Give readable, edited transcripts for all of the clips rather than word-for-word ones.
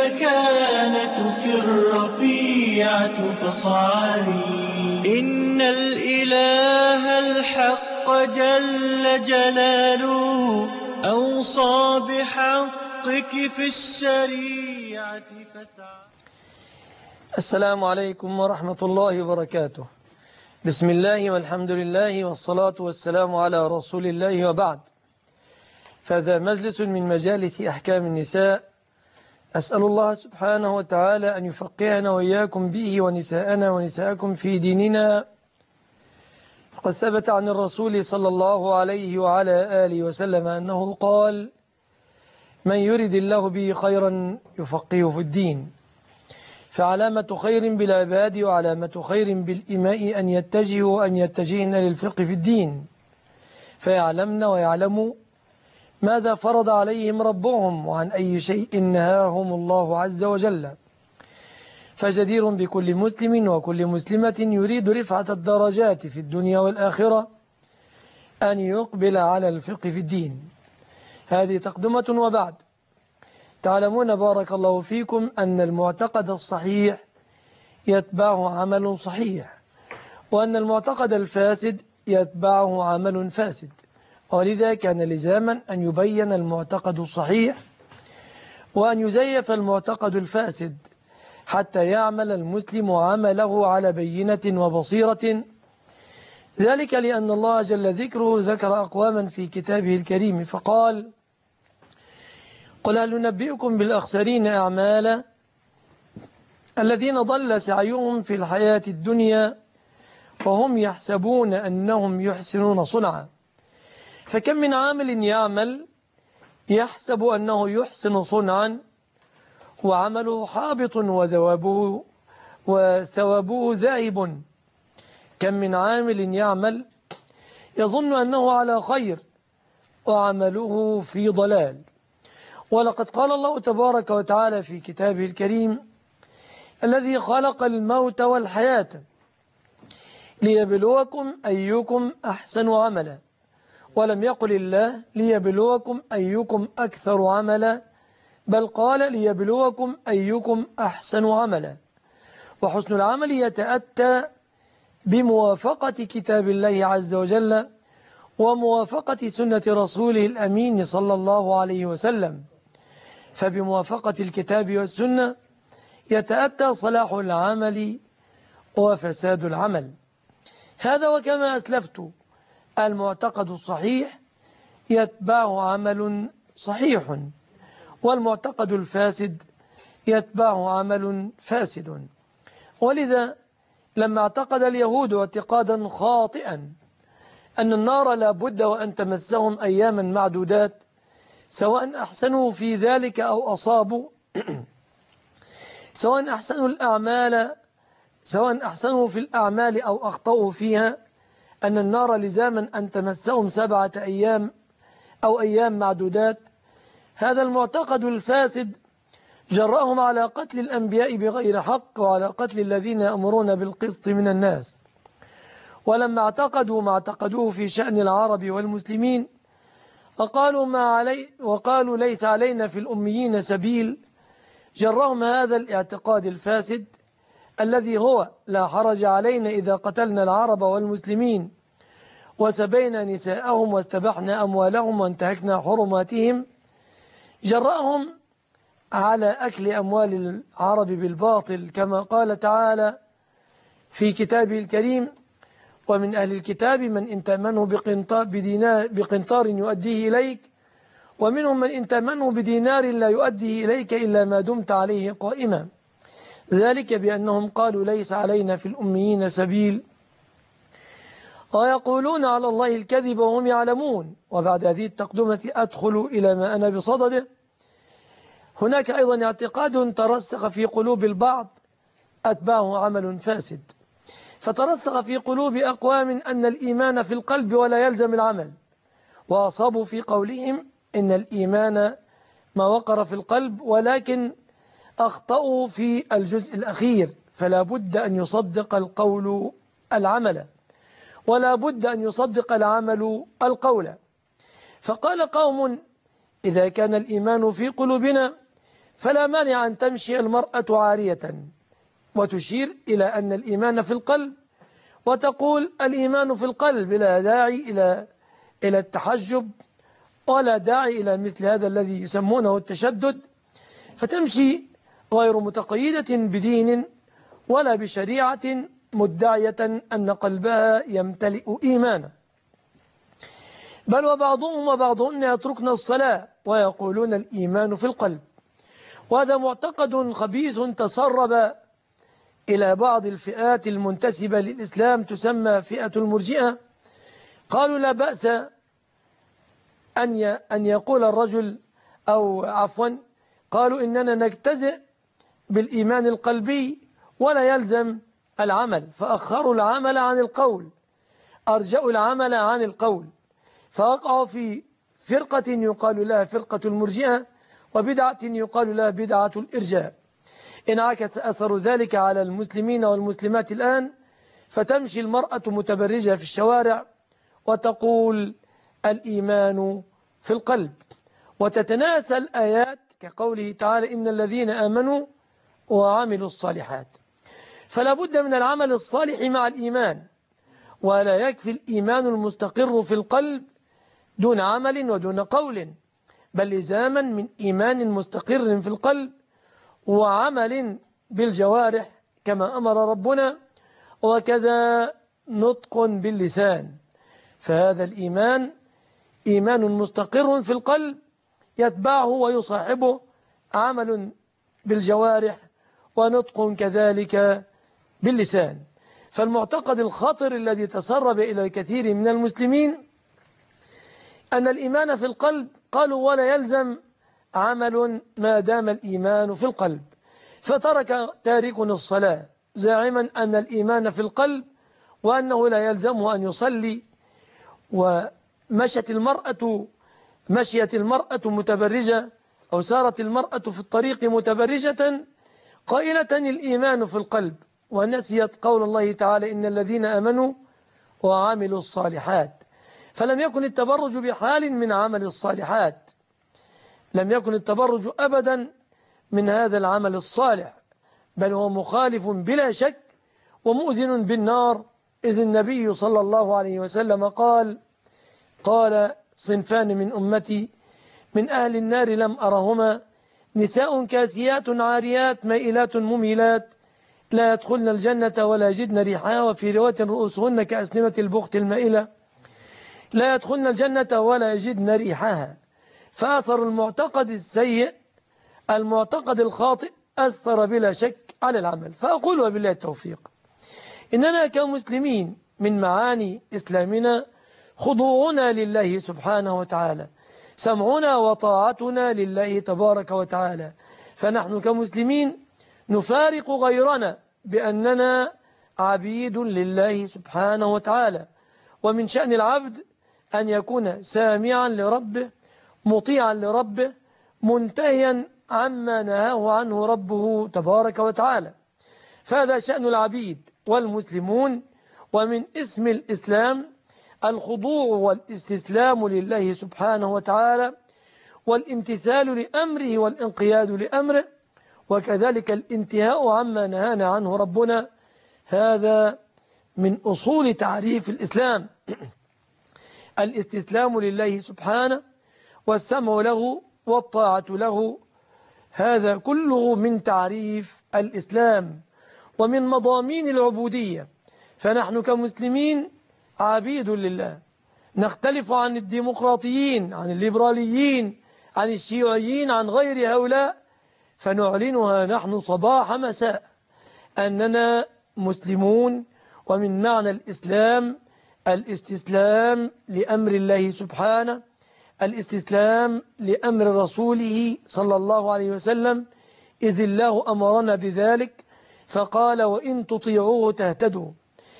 مكانتك الرفيعة فاصعدي. إن الإله الحق جل جلاله أوصى بحقك في الشريعة فاسعدي. السلام عليكم ورحمة الله وبركاته. بسم الله والحمد لله والصلاة والسلام على رسول الله وبعد. فهذا مجلس من مجالس أحكام النساء، أسأل الله سبحانه وتعالى أن يفقهنا وإياكم به ونساءنا ونساءكم في ديننا. وقد ثبت عن الرسول صلى الله عليه وعلى آله وسلم أنه قال: من يرد الله به خيرا يفقهه في الدين. فعلامة خير بالعباد وعلامة خير بالإماء أن يتجهوا وأن يتجهن للفقه في الدين، فيعلمن ويعلموا ماذا فرض عليهم ربهم وعن أي شيء نهاهم الله عز وجل. فجدير بكل مسلم وكل مسلمة يريد رفعة الدرجات في الدنيا والآخرة أن يقبل على الفقه في الدين. هذه تقدمة وبعد. تعلمون بارك الله فيكم أن المعتقد الصحيح يتبعه عمل صحيح، وأن المعتقد الفاسد يتبعه عمل فاسد، ولذا كان لزاما أن يبين المعتقد الصحيح وأن يزيف المعتقد الفاسد حتى يعمل المسلم عمله على بينة وبصيرة. ذلك لأن الله جل ذكره ذكر أقواما في كتابه الكريم فقال: قل هل ننبئكم بالأخسرين أعمالا الذين ضل سعيهم في الحياة الدنيا وهم يحسبون أنهم يحسنون صنعا. فكم من عامل يعمل يحسب أنه يحسن صنعا وعمله حابط وثوابه ذاهب. كم من عامل يعمل يظن أنه على خير وعمله في ضلال. ولقد قال الله تبارك وتعالى في كتابه الكريم: الذي خلق الموت والحياة ليبلوكم أيكم أحسن عملا. ولم يقل الله ليبلوكم أيكم أكثر عملا، بل قال ليبلوكم أيكم أحسن عملا. وحسن العمل يتأتى بموافقة كتاب الله عز وجل وموافقة سنة رسوله الأمين صلى الله عليه وسلم. فبموافقة الكتاب والسنة يتأتى صلاح العمل وفساد العمل. هذا وكما أسلفت، المعتقد الصحيح يتبعه عمل صحيح، والمعتقد الفاسد يتبعه عمل فاسد. ولذا لما اعتقد اليهود اعتقادا خاطئا أن النار لا بد وأن تمسهم أياما معدودات، سواء أحسنوا في ذلك أو أصابوا سواء أحسنوا في الأعمال أو أخطأوا فيها، أن النار لزاما أن تمسهم 7 أيام أو أيام معدودات. هذا المعتقد الفاسد جرأهم على قتل الأنبياء بغير حق وعلى قتل الذين يأمرون بالقسط من الناس. ولما اعتقدوا ما اعتقدوه في شأن العرب والمسلمين وقالوا ليس علينا في الأميين سبيل، جرهم هذا الاعتقاد الفاسد الذي هو لا حرج علينا إذا قتلنا العرب والمسلمين وسبينا نساءهم واستبحنا أموالهم وانتهكنا حرماتهم، جرأهم على أكل أموال العرب بالباطل، كما قال تعالى في كتابه الكريم: ومن أهل الكتاب من إن تأمنه بقنطار يؤديه إليك ومنهم من إن تأمنه بدينار لا يؤديه إليك إلا ما دمت عليه قائما، ذلك بأنهم قالوا ليس علينا في الأميين سبيل ويقولون على الله الكذب وهم يعلمون. وبعد هذه التقدمة أدخل إلى ما أنا بصدده. هناك أيضا اعتقاد ترسخ في قلوب البعض أتباعه عمل فاسد، فترسخ في قلوب أقوام أن الإيمان في القلب ولا يلزم العمل، وأصابوا في قولهم إن الإيمان ما وقر في القلب، ولكن أخطأوا في الجزء الأخير، فلا بد أن يصدق القول العمل ولا بد أن يصدق العمل القول. فقال قوم: إذا كان الإيمان في قلوبنا فلا مانع أن تمشي المرأة عارية وتشير إلى أن الإيمان في القلب، وتقول الإيمان في القلب، لا داعي إلى التحجب ولا داعي إلى مثل هذا الذي يسمونه التشدد، فتمشي غير متقيدة بدين ولا بشريعة، مدعية أن قلبها يمتلئ إيمانا. بل وبعضهن يتركن الصلاة ويقولون الإيمان في القلب، وهذا معتقد خبيث تسرب إلى بعض الفئات المنتسبة للإسلام، تسمى فئة المرجئة. قالوا لا بأس أن يقول الرجل، أو عفوا قالوا إننا نجتزئ بالإيمان القلبي ولا يلزم العمل، فأخروا العمل عن القول، أرجأوا العمل عن القول، فوقعوا في فرقة يقال لها فرقة المرجئة، وبدعة يقال لها بدعة الإرجاء. انعكس أثر ذلك على المسلمين والمسلمات الآن، فتمشي المرأة متبرجة في الشوارع وتقول الإيمان في القلب، وتتناسى الآيات كقوله تعالى إن الذين آمنوا وعملوا الصالحات. فلا بد من العمل الصالح مع الإيمان، ولا يكفي الإيمان المستقر في القلب دون عمل ودون قول، بل لزاما من إيمان مستقر في القلب وعمل بالجوارح كما أمر ربنا، وكذا نطق باللسان. فهذا الإيمان إيمان مستقر في القلب يتبعه ويصاحبه عمل بالجوارح ونطق كذلك باللسان. فالمعتقد الخاطر الذي تسرب إلى الكثير من المسلمين أن الإيمان في القلب، قالوا ولا يلزم عمل ما دام الإيمان في القلب، فترك تاركنا الصلاة زاعما أن الإيمان في القلب وأنه لا يلزمه أن يصلي. ومشيت المرأة متبرجة، أو سارت المرأة في الطريق متبرجة قائلة الإيمان في القلب، ونسيت قول الله تعالى إن الذين آمنوا وعملوا الصالحات. فلم يكن التبرج بحال من عمل الصالحات، لم يكن التبرج أبدا من هذا العمل الصالح، بل هو مخالف بلا شك ومؤذن بالنار. إذ النبي صلى الله عليه وسلم قال صنفان من أمتي من أهل النار لم أرهما، نساء كاسيات عاريات مائلات مميلات لا يدخلن الجنة ولا يجدن ريحها، وفي رواية رؤوسهن كأسنمة البخت المائلة لا يدخلن الجنة ولا يجدن ريحها. فأثر المعتقد السيء، المعتقد الخاطئ، أثر بلا شك على العمل. فأقول وبالله التوفيق، إننا كمسلمين من معاني إسلامنا خضوعنا لله سبحانه وتعالى، سمعنا وطاعتنا لله تبارك وتعالى. فنحن كمسلمين نفارق غيرنا بأننا عبيد لله سبحانه وتعالى، ومن شأن العبد أن يكون سامعا لربه مطيعا لربه منتهيا عما نهاه عنه ربه تبارك وتعالى. فهذا شأن العبيد والمسلمون، ومن اسم الإسلام الخضوع والاستسلام لله سبحانه وتعالى، والامتثال لأمره والانقياد لأمره، وكذلك الانتهاء عما نهانا عنه ربنا. هذا من أصول تعريف الإسلام الاستسلام لله سبحانه والسمع له والطاعة له، هذا كله من تعريف الإسلام ومن مضامين العبودية. فنحن كمسلمين عبيد لله، نختلف عن الديمقراطيين، عن الليبراليين، عن الشيوعيين، عن غير هؤلاء، فنعلنها نحن صباح مساء أننا مسلمون. ومن معنى الإسلام الاستسلام لأمر الله سبحانه، الاستسلام لأمر رسوله صلى الله عليه وسلم، إذ الله أمرنا بذلك فقال وإن تطيعوه تهتدوا.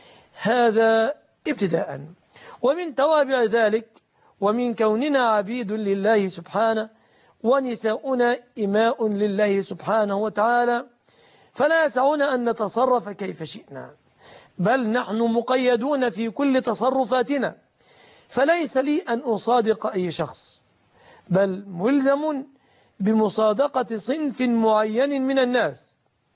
هذا ابتداء. ومن توابع ذلك ومن كوننا عبيد لله سبحانه ونساؤنا إماء لله سبحانه وتعالى، فلا يسعنا أن نتصرف كيف شئنا، بل نحن مقيدون في كل تصرفاتنا. فليس لي أن أصادق أي شخص، بل ملزم بمصادقة صنف معين من الناس،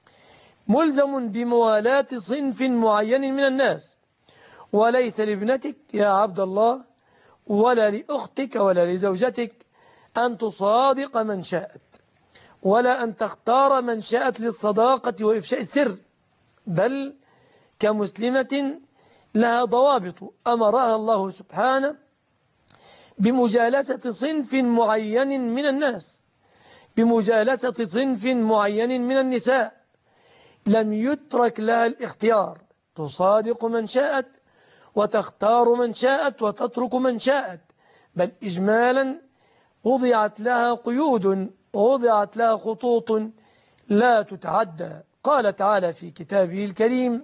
ملزم بموالاة صنف معين من الناس، وليس لابنتك يا عبد الله ولا لأختك ولا لزوجتك أن تصادق من شاءت، ولا أن تختار من شاءت للصداقة وإفشاء السر، بل كمسلمة لها ضوابط أمرها الله سبحانه بمجالسة صنف معين من الناس، بمجالسة صنف معين من النساء، لم يترك لها الاختيار، تصادق من شاءت وتختار من شاءت وتترك من شاءت، بل إجمالا وضعت لها قيود ووضعت لها خطوط لا تتعدى. قال تعالى في كتابه الكريم: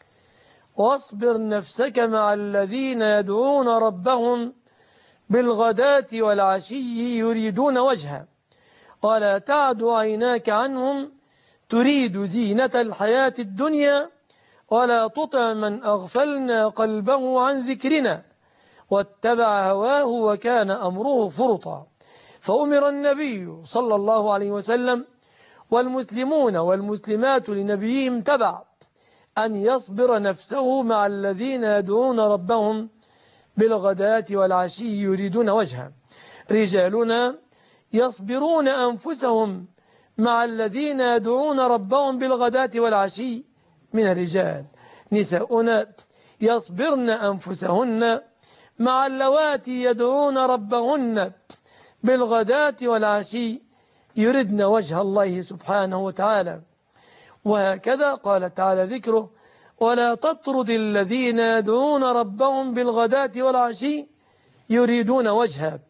واصبر نفسك مع الذين يدعون ربهم بالغداة والعشي يريدون وجهه ولا تعد عيناك عنهم تريد زينة الحياة الدنيا ولا تطع من أغفلنا قلبه عن ذكرنا واتبع هواه وكان أمره فرطا. فأمر النبي صلى الله عليه وسلم والمسلمون والمسلمات لنبيهم تبع أن يصبر نفسه مع الذين يدعون ربهم بالغداة والعشي يريدون وجهه. رجالنا يصبرون أنفسهم مع الذين يدعون ربهم بالغداة والعشي من الرجال. نساؤنا يصبرن أنفسهن مع اللواتي يدعون ربهن بالغداة والعشي يردن وجه الله سبحانه وتعالى. وهكذا قال تعالى ذكره: ولا تطرد الذين يدعون ربهم بالغداة والعشي يريدون وجهه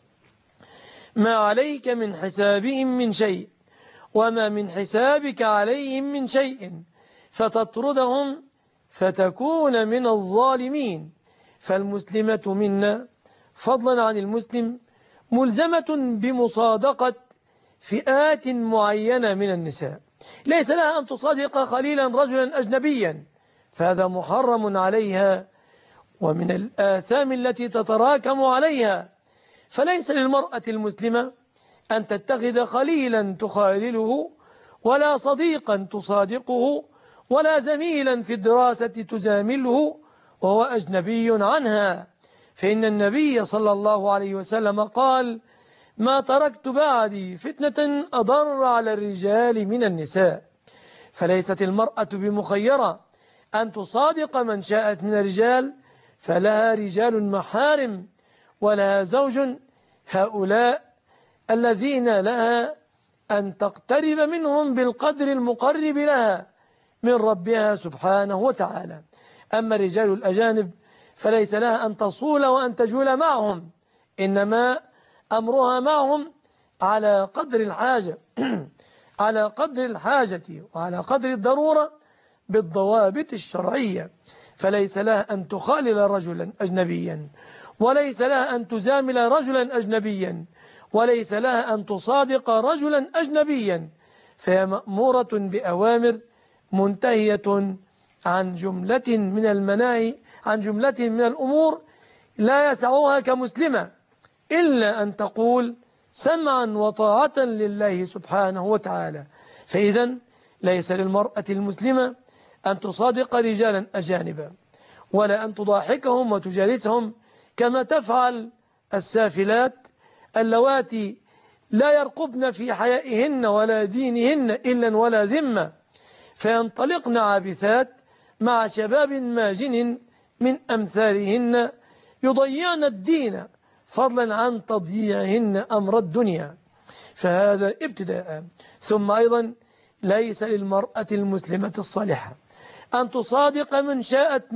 ما عليك من حسابهم من شيء وما من حسابك عليهم من شيء فتطردهم فتكون من الظالمين. فالمسلمة منا فضلا عن المسلم ملزمة بمصادقة فئات معينة من النساء، ليس لها أن تصادق خليلا رجلا أجنبيا، فهذا محرم عليها ومن الآثام التي تتراكم عليها. فليس للمرأة المسلمة أن تتخذ خليلا تخالله ولا صديقا تصادقه ولا زميلا في الدراسة تزامله وهو أجنبي عنها، فإن النبي صلى الله عليه وسلم قال: ما تركت بعدي فتنة أضر على الرجال من النساء. فليست المرأة بمخيرة أن تصادق من شاءت من الرجال، فلها رجال محارم ولها زوج، هؤلاء الذين لها أن تقترب منهم بالقدر المقرب لها من ربها سبحانه وتعالى. أما الرجال الأجانب فليس لها أن تصول وأن تجول معهم، إنما أمرها معهم على قدر الحاجة على قدر الحاجة وعلى قدر الضرورة بالضوابط الشرعية. فليس لها أن تخالل رجلا أجنبيا، وليس لها أن تزامل رجلا أجنبيا، وليس لها أن تصادق رجلا أجنبيا، فهي مأمورة بأوامر منتهية عن جملة من المناهي، عن جملة من الأمور لا يسعها كمسلمة إلا أن تقول سمعا وطاعة لله سبحانه وتعالى. فإذا ليس للمرأة المسلمة أن تصادق رجالا أجانبا، ولا أن تضاحكهم وتجالسهم كما تفعل السافلات اللواتي لا يرقبن في حيائهن ولا دينهن إلا ولا ذمة، فينطلقن عابثات مع شباب ماجن من أمثالهن يضيعن الدين فضلا عن تضييعهن أمر الدنيا. فهذا ابتداء. ثم أيضا ليس للمرأة المسلمة الصالحة أن تصادق من شاءت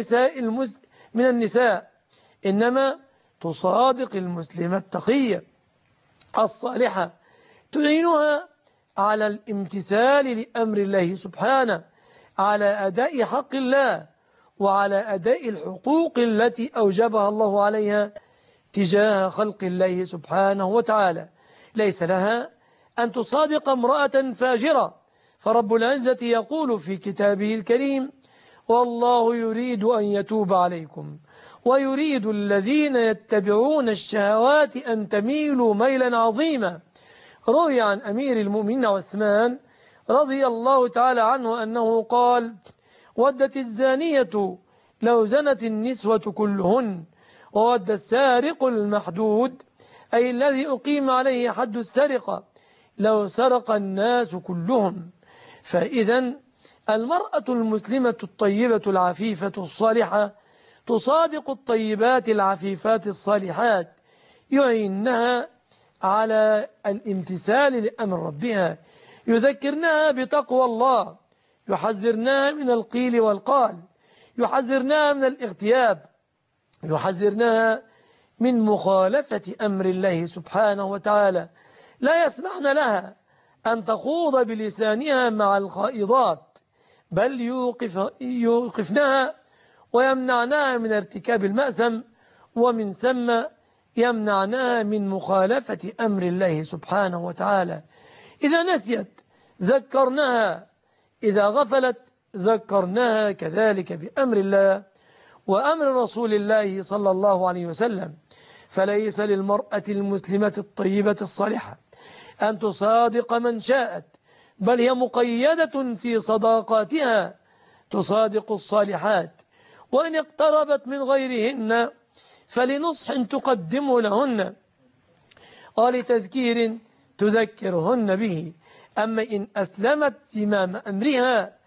من النساء، إنما تصادق المسلمة التقية الصالحة تعينها على الامتثال لأمر الله سبحانه، على أداء حق الله وعلى أداء الحقوق التي أوجبها الله عليها تجاه خلق الله سبحانه وتعالى. ليس لها أن تصادق امرأة فاجرة، فرب العزة يقول في كتابه الكريم: والله يريد أن يتوب عليكم ويريد الذين يتبعون الشهوات أن تميلوا ميلا عظيما روي عن أمير المؤمنين عثمان رضي الله تعالى عنه أنه قال: ودت الزانية لو زنت النسوة كلهن، وود السارق المحدود، أي الذي أقيم عليه حد السرقة، لو سرق الناس كلهم. فإذا المرأة المسلمة الطيبة العفيفة الصالحة تصادق الطيبات العفيفات الصالحات، يعينها على الامتثال لأمر ربها، يذكرنها بتقوى الله، يحذرنها من القيل والقال، يحذرنها من الاغتياب، يحذرنها من مخالفة أمر الله سبحانه وتعالى. لا يسمحن لها أن تخوض بلسانها مع الخائضات، بل يوقفنها ويمنعنها من ارتكاب المأثم، ومن ثم يمنعنها من مخالفة أمر الله سبحانه وتعالى. إذا نسيت ذكرناها، إذا غفلت ذكرناها كذلك بأمر الله وأمر رسول الله صلى الله عليه وسلم. فليس للمرأة المسلمة الطيبة الصالحة أن تصادق من شاءت، بل هي مقيدة في صداقاتها، تصادق الصالحات، وإن اقتربت من غيرهن فلنصح تقدمه لهن ولتذكير تذكرهن به. أما إن أسلمت زمام أمرها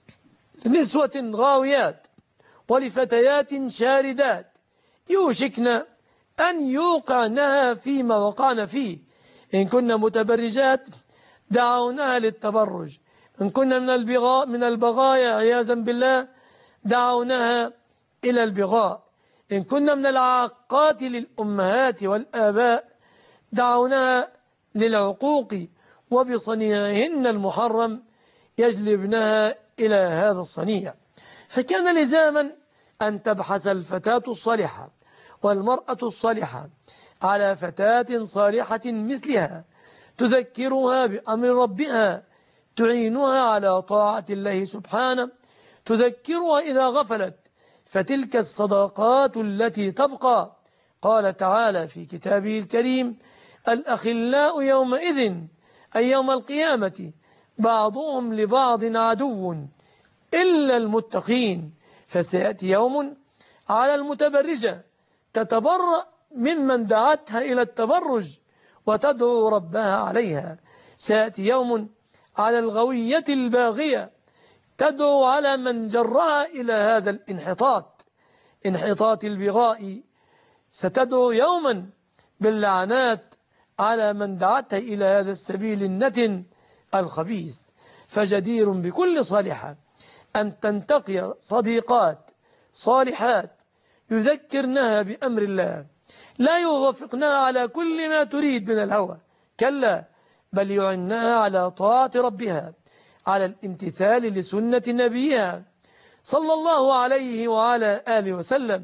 لنسوة غاويات ولفتيات شاردات يوشكن أن يوقعنها فيما وقعن فيه، إن كن متبرجات دعونها للتبرج، إن كن من البغايا عياذا بالله دعونها إلى البغاء، إن كن من العاقات للأمهات والآباء دعونها للعقوق، وبصنيعهن المحرم يجلبنها إلى هذا الصنيع. فكان لزاما أن تبحث الفتاة الصالحة والمرأة الصالحة على فتاة صالحة مثلها، تذكرها بأمر ربها، تعينها على طاعة الله سبحانه، تذكرها إذا غفلت، فتلك الصداقات التي تبقى. قال تعالى في كتابه الكريم: الأخلاء يومئذ، أي يوم القيامة، بعضهم لبعض عدو إلا المتقين. فسيأتي يوم على المتبرجة تتبرأ ممن دعتها إلى التبرج وتدعو ربها عليها، سيأتي يوم على الغوية الباغية تدعو على من جرها إلى هذا الانحطاط، انحطاط البغاء، ستدعو يوما باللعنات على من دعتها إلى هذا السبيل النتن الخبيث. فجدير بكل صالحة أن تنتقي صديقات صالحات يذكرنها بأمر الله، لا يوافقنها على كل ما تريد من الهوى، كلا، بل يعنها على طاعة ربها، على الامتثال لسنة نبيها صلى الله عليه وعلى آله وسلم.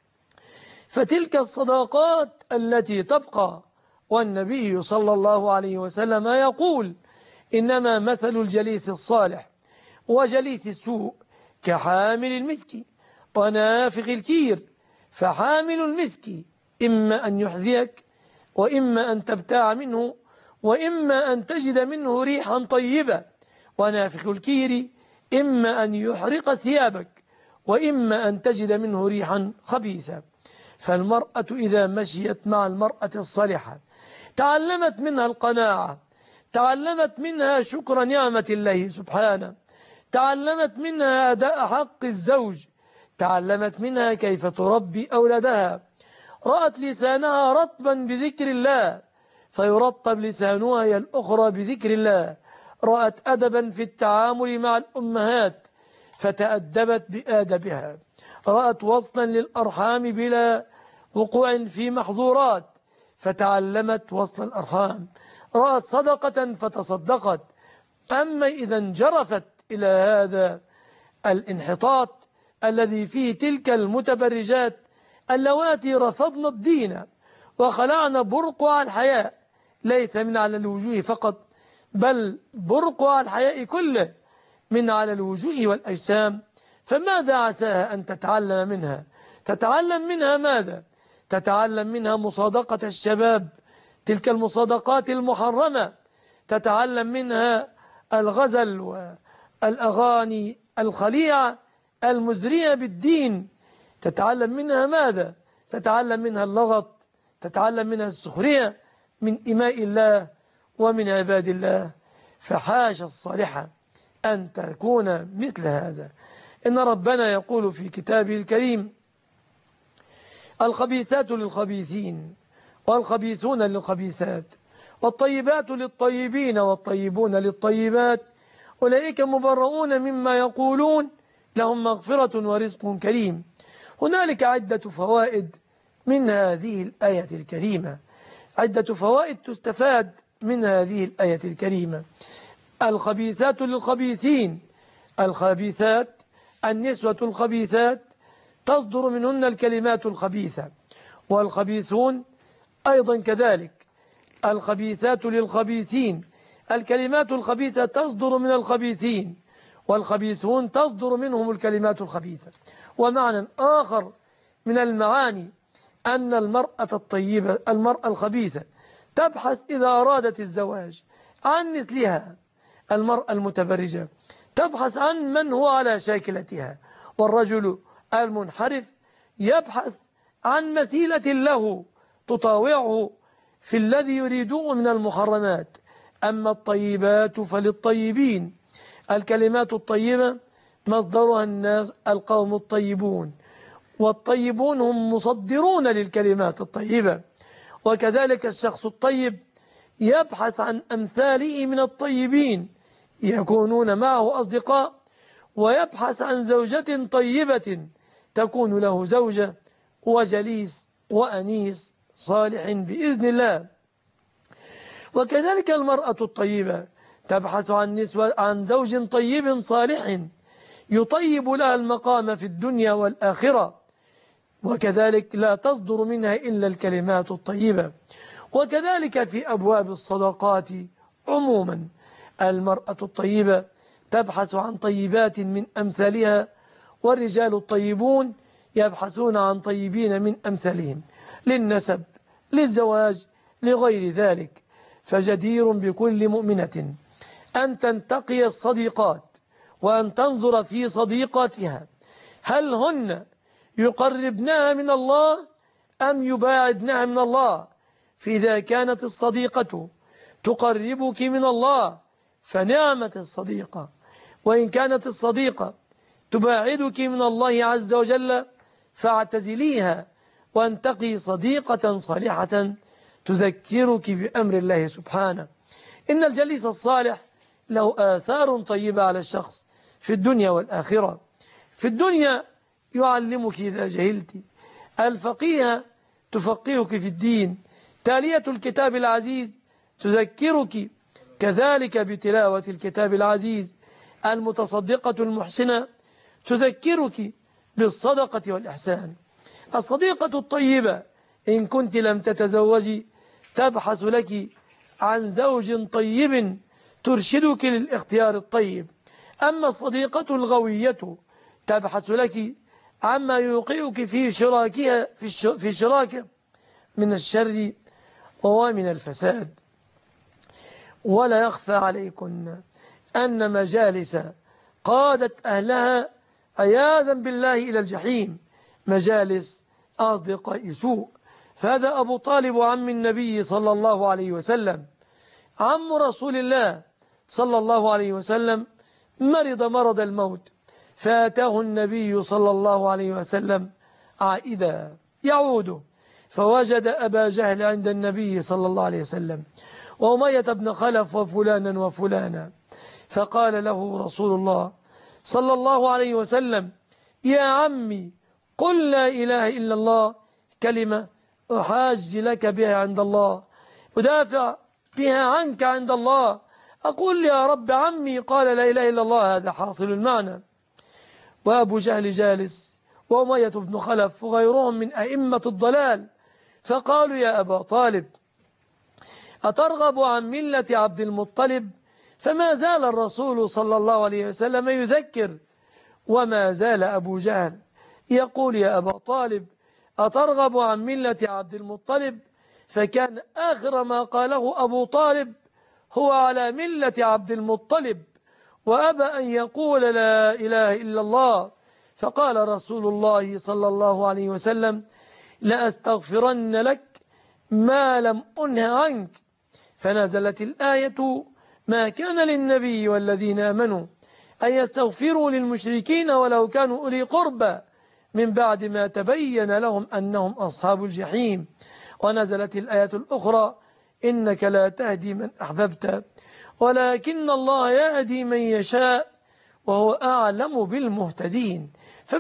فتلك الصداقات التي تبقى، والنبي صلى الله عليه وسلم يقول: إنما مثل الجليس الصالح وجليس السوء كحامل المسك ونافخ الكير، فحامل المسك إما أن يحذيك، وإما أن تبتاع منه، وإما أن تجد منه ريحا طيبة، ونافخ الكير إما أن يحرق ثيابك، وإما أن تجد منه ريحا خبيثة. فالمرأة إذا مشيت مع المرأة الصالحة تعلمت منها القناعة، تعلمت منها شكر نعمة الله سبحانه، تعلمت منها أداء حق الزوج، تعلمت منها كيف تربي أولادها، رأت لسانها رطبا بذكر الله فيرطب لسانها هي الأخرى بذكر الله، رأت أدبا في التعامل مع الأمهات فتأدبت بآدبها، رأت وصلا للأرحام بلا وقوع في محظورات فتعلمت وصل الأرحام، رأت صدقة فتصدقت. أما إذا انجرفت إلى هذا الانحطاط الذي فيه تلك المتبرجات اللواتي رفضن الدين وخلعن برقع الحياء، ليس من على الوجوه فقط، بل برقع الحياء كله من على الوجوه والأجسام، فماذا عساها أن تتعلم منها؟ تتعلم منها ماذا؟ تتعلم منها مصادقة الشباب، تلك المصادقات المحرمة تتعلم منها الغزل والأغاني الخليعة المزرية بالدين. تتعلم منها ماذا؟ تتعلم منها اللغط، تتعلم منها السخرية من إماء الله ومن عباد الله. فحاش الصالحة أن تكون مثل هذا. إن ربنا يقول في كتابه الكريم: الخبيثات للخبيثين والخبيثون للخبيثات والطيبات للطيبين والطيبون للطيبات أولئك مبرؤون مما يقولون لهم مغفرة ورزق كريم. هنالك عدة فوائد من هذه الآية الكريمة، عدة فوائد تستفاد من هذه الآية الكريمة. الخبيثات للخبيثين، الخبيثات النسوة الخبيثات تصدر منهن الكلمات الخبيثة، والخبيثون أيضا كذلك. الخبيثات للخبيثين، الكلمات الخبيثة تصدر من الخبيثين، والخبيثون تصدر منهم الكلمات الخبيثة. ومعنى آخر من المعاني أن المرأة الطيبة، المرأة الخبيثة تبحث إذا أرادت الزواج عن مثلها. المرأة المتبرجة تبحث عن من هو على شاكلتها، والرجل المنحرف يبحث عن مثيلة له تطاوعه في الذي يريدوه من المحرمات. أما الطيبات فللطيبين، الكلمات الطيبة مصدرها الناس القوم الطيبون، والطيبون هم مصدرون للكلمات الطيبة. وكذلك الشخص الطيب يبحث عن أمثاله من الطيبين يكونون معه أصدقاء، ويبحث عن زوجة طيبة تكون له زوجة وجليس وأنيس صالح بإذن الله. وكذلك المرأة الطيبة تبحث عن زوج طيب صالح يطيب لها المقام في الدنيا والآخرة، وكذلك لا تصدر منها إلا الكلمات الطيبة. وكذلك في أبواب الصدقات عموما، المرأة الطيبة تبحث عن طيبات من أمثالها، والرجال الطيبون يبحثون عن طيبين من أمثالهم للنسب، للزواج، لغير ذلك. فجدير بكل مؤمنة أن تنتقي الصديقات وأن تنظر في صديقاتها هل هن يقربنها من الله أم يباعدنها من الله. فإذا كانت الصديقة تقربك من الله فنعمة الصديقة، وإن كانت الصديقة تباعدك من الله عز وجل فاعتزليها، وانتقي صديقة صالحة تذكرك بأمر الله سبحانه. إن الجليس الصالح له آثار طيبة على الشخص في الدنيا والآخرة. في الدنيا يعلمك إذا جهلت، الفقيه تفقهك في الدين، تالية الكتاب العزيز تذكرك كذلك بتلاوة الكتاب العزيز، المتصدقة المحسنة تذكرك بالصدقة والإحسان. الصديقة الطيبة إن كنت لم تتزوجي تبحث لك عن زوج طيب ترشدك للاختيار الطيب. أما الصديقة الغوية تبحث لك عما يوقعك في شراكه من الشر ومن الفساد. ولا يخفى عليكن أن مجالس قادت أهلها عياذا بالله إلى الجحيم، مجالس أصدقاء سوء. فهذا أبو طالب عم النبي صلى الله عليه وسلم، عم رسول الله صلى الله عليه وسلم، مرض مرض الموت، فأتاه النبي صلى الله عليه وسلم عائدا يعود، فوجد أبا جهل عند النبي صلى الله عليه وسلم وأمية بن خلف وفلانا وفلانا. فقال له رسول الله صلى الله عليه وسلم: يا عمي قل لا إله إلا الله، كلمة أحاج لك بها عند الله، أدافع بها عنك عند الله، أقول يا رب عمي قال لا إله إلا الله، هذا حاصل المعنى. وأبو جهل جالس وأمية بن خلف وغيرهم من أئمة الضلال، فقالوا: يا أبا طالب أترغب عن ملة عبد المطلب؟ فما زال الرسول صلى الله عليه وسلم يذكر، وما زال أبو جهل يقول: يا أبا طالب أترغب عن ملة عبد المطلب؟ فكان آخر ما قاله أبو طالب: هو على ملة عبد المطلب وأبى أن يقول لا إله إلا الله. فقال رسول الله صلى الله عليه وسلم: لأستغفرن لك ما لم أنه عنك. فنزلت الآية: ما كان للنبي والذين آمنوا أن يستغفروا للمشركين ولو كانوا أولي قربى من بعد ما تبين لهم أنهم أصحاب الجحيم. ونزلت الآية الأخرى: إنك لا تهدي من أحببت ولكن الله يهدي من يشاء وهو أعلم بالمهتدين.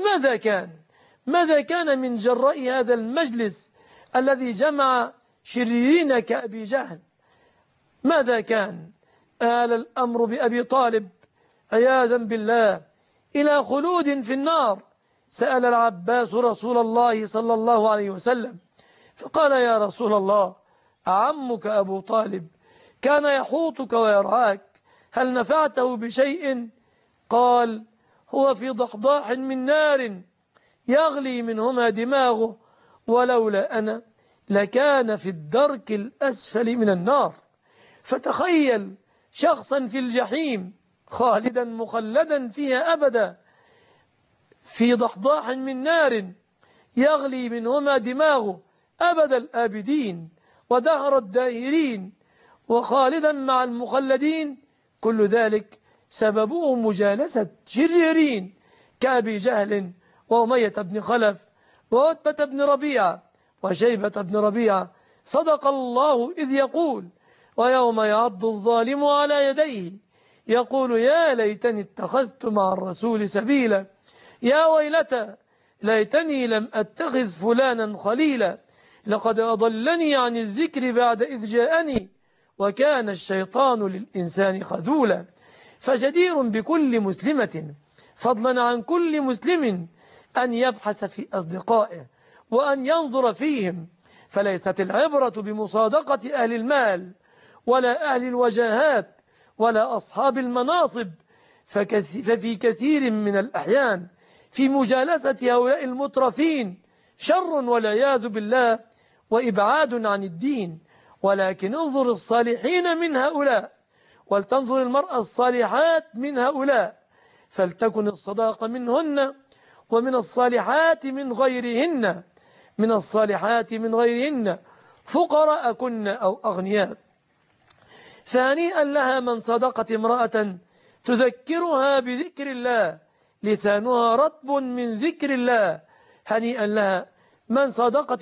ماذا كان من جراء هذا المجلس الذي جمع شريرين كأبي جهل؟ ماذا كان؟ آل الأمر بأبي طالب عياذا بالله إلى خلود في النار. سأل العباس رسول الله صلى الله عليه وسلم فقال: يا رسول الله، أعمك أبو طالب كان يحوطك ويرعاك، هل نفعته بشيء؟ قال: هو في ضحضاح من نار يغلي منهما دماغه، ولولا أنا لكان في الدرك الأسفل من النار. فتخيل شخصا في الجحيم خالدا مخلدا فيها أبدا، في ضحضاح من نار يغلي منهما دماغه أبد الآبدين ودهر الدائرين، وخالدا مع المخلدين. كل ذلك سببه مجالسة شريرين كأبي جهل وأمية بن خلف وعتبة بن ربيعة وشيبة بن ربيعة. صدق الله إذ يقول: ويوم يعض الظالم على يديه يقول يا ليتني اتخذت مع الرسول سبيلا، يا ويلتى ليتني لم أتخذ فلانا خليلا، لقد أضلني عن الذكر بعد إذ جاءني وكان الشيطان للإنسان خذولا. فجدير بكل مسلمة فضلا عن كل مسلم أن يبحث في أصدقائه وأن ينظر فيهم، فليست العبرة بمصادقة أهل المال ولا أهل الوجاهات ولا أصحاب المناصب، ففي كثير من الأحيان في مجالسة هؤلاء المترفين شر والعياذ بالله وإبعاد عن الدين. ولكن انظر الصالحين من هؤلاء، ولتنظر المرأة الصالحات من هؤلاء، فلتكن الصداقة منهن ومن الصالحات من غيرهن، من الصالحات من غيرهن فقراء كن أو أغنياء. فهنيئا لها من صدقت امرأة تذكرها بذكر الله لسانها رطب من ذكر الله. هنيئا لها من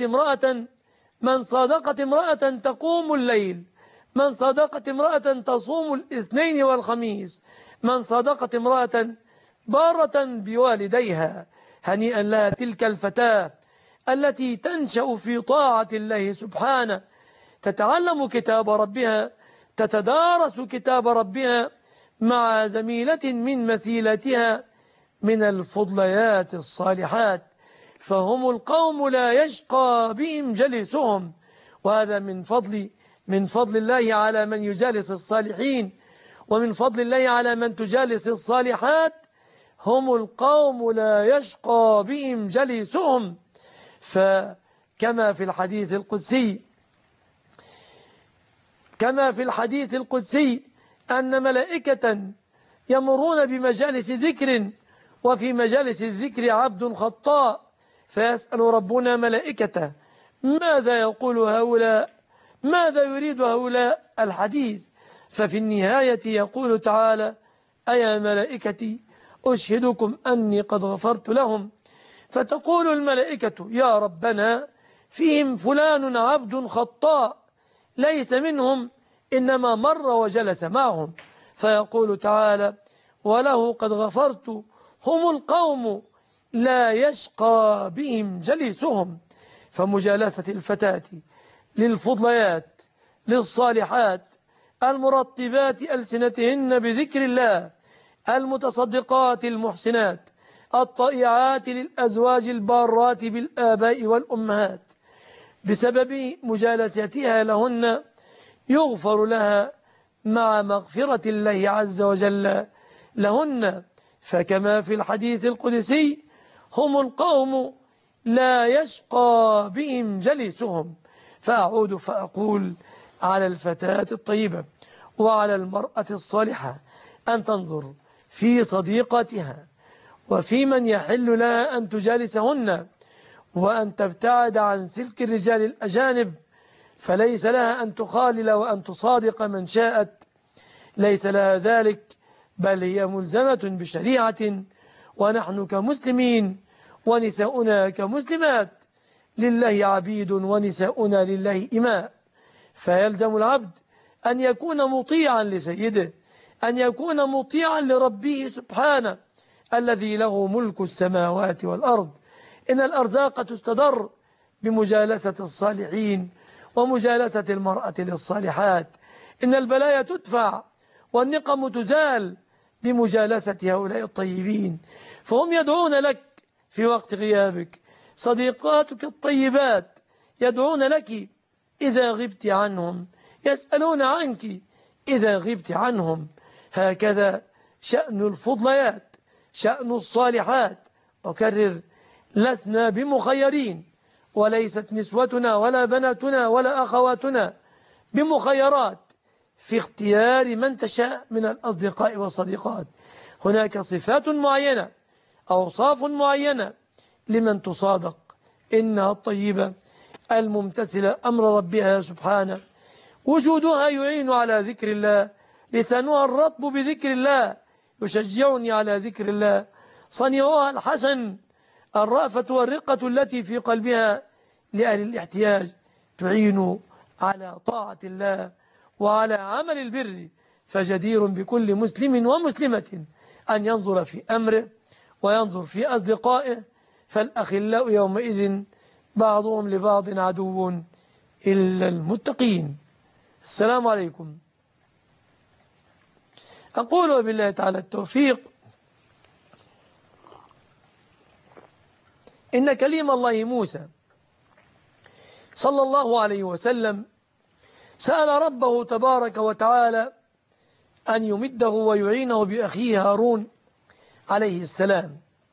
صدقت امرأة تقوم الليل، من صدقت امرأة تصوم الاثنين والخميس، من صدقت امرأة بارة بوالديها. هنيئا لها تلك الفتاة التي تنشأ في طاعة الله سبحانه، تتعلم كتاب ربها، تتدارس كتاب ربها مع زميلة من مثيلتها من الفضليات الصالحات، فهم القوم لا يشقى بهم جليسهم. وهذا من فضل الله على من يجالس الصالحين، ومن فضل الله على من تجالس الصالحات. هم القوم لا يشقى بهم جليسهم. فكما في الحديث القدسي أن ملائكة يمرون بمجالس ذكر، وفي مجالس الذكر عبد خطاء، فيسأل ربنا ملائكته: ماذا يقول هؤلاء؟ ماذا يريد هؤلاء الحديث؟ ففي النهاية يقول تعالى: أيا ملائكتي أشهدكم أني قد غفرت لهم. فتقول الملائكة: يا ربنا فيهم فلان عبد خطاء ليس منهم، إنما مر وجلس معهم. فيقول تعالى: وله قد غفرت. هم القوم لا يشقى بهم جليسهم. فمجالسة الفتاة للفضليات للصالحات المرطبات ألسنتهن بذكر الله، المتصدقات المحسنات الطائعات للأزواج البارات بالآباء والأمهات، بسبب مجالستها لهن يغفر لها مع مغفرة الله عز وجل لهن. فكما في الحديث القدسي: هم القوم لا يشقى بهم جليسهم. فأعود فأقول على الفتاة الطيبة وعلى المرأة الصالحة أن تنظر في صديقاتها وفي من يحل لها أن تجالسهن، وأن تبتعد عن سلك الرجال الأجانب، فليس لها أن تخالل وأن تصادق من شاءت، ليس لها ذلك، بل هي ملزمة بشريعة. ونحن كمسلمين ونساؤنا كمسلمات لله عبيد ونساؤنا لله إماء، فيلزم العبد أن يكون مطيعا لسيده، أن يكون مطيعا لربه سبحانه الذي له ملك السماوات والأرض. إن الأرزاق تستدر بمجالسة الصالحين ومجالسة المرأة للصالحات. إن البلايا تدفع والنقم تزال بمجالسة هؤلاء الطيبين، فهم يدعون لك في وقت غيابك. صديقاتك الطيبات يدعون لك إذا غبت عنهم، يسألون عنك إذا غبت عنهم. هكذا شأن الفضليات، شأن الصالحات. أكرر: لسنا بمخيرين، وليست نسوتنا ولا بناتنا ولا أخواتنا بمخيرات في اختيار من تشاء من الأصدقاء والصديقات. هناك صفات معينة، أوصاف معينة لمن تصادق، إنها الطيبة الممتثلة أمر ربها سبحانه، وجودها يعين على ذكر الله، لسانها الرطب بذكر الله يشجعني على ذكر الله، صنيعها الحسن، الرأفة والرقة التي في قلبها لأهل الاحتياج تعين على طاعة الله وعلى عمل البر. فجدير بكل مسلم ومسلمة أن ينظر في أمره وينظر في أصدقائه، فالأخلاء يومئذ بعضهم لبعض عدو إلا المتقين. السلام عليكم. أقول وبالله تعالى التوفيق. إن كليم الله موسى صلى الله عليه وسلم سأل ربه تبارك وتعالى أن يمده ويعينه بأخيه هارون عليه السلام،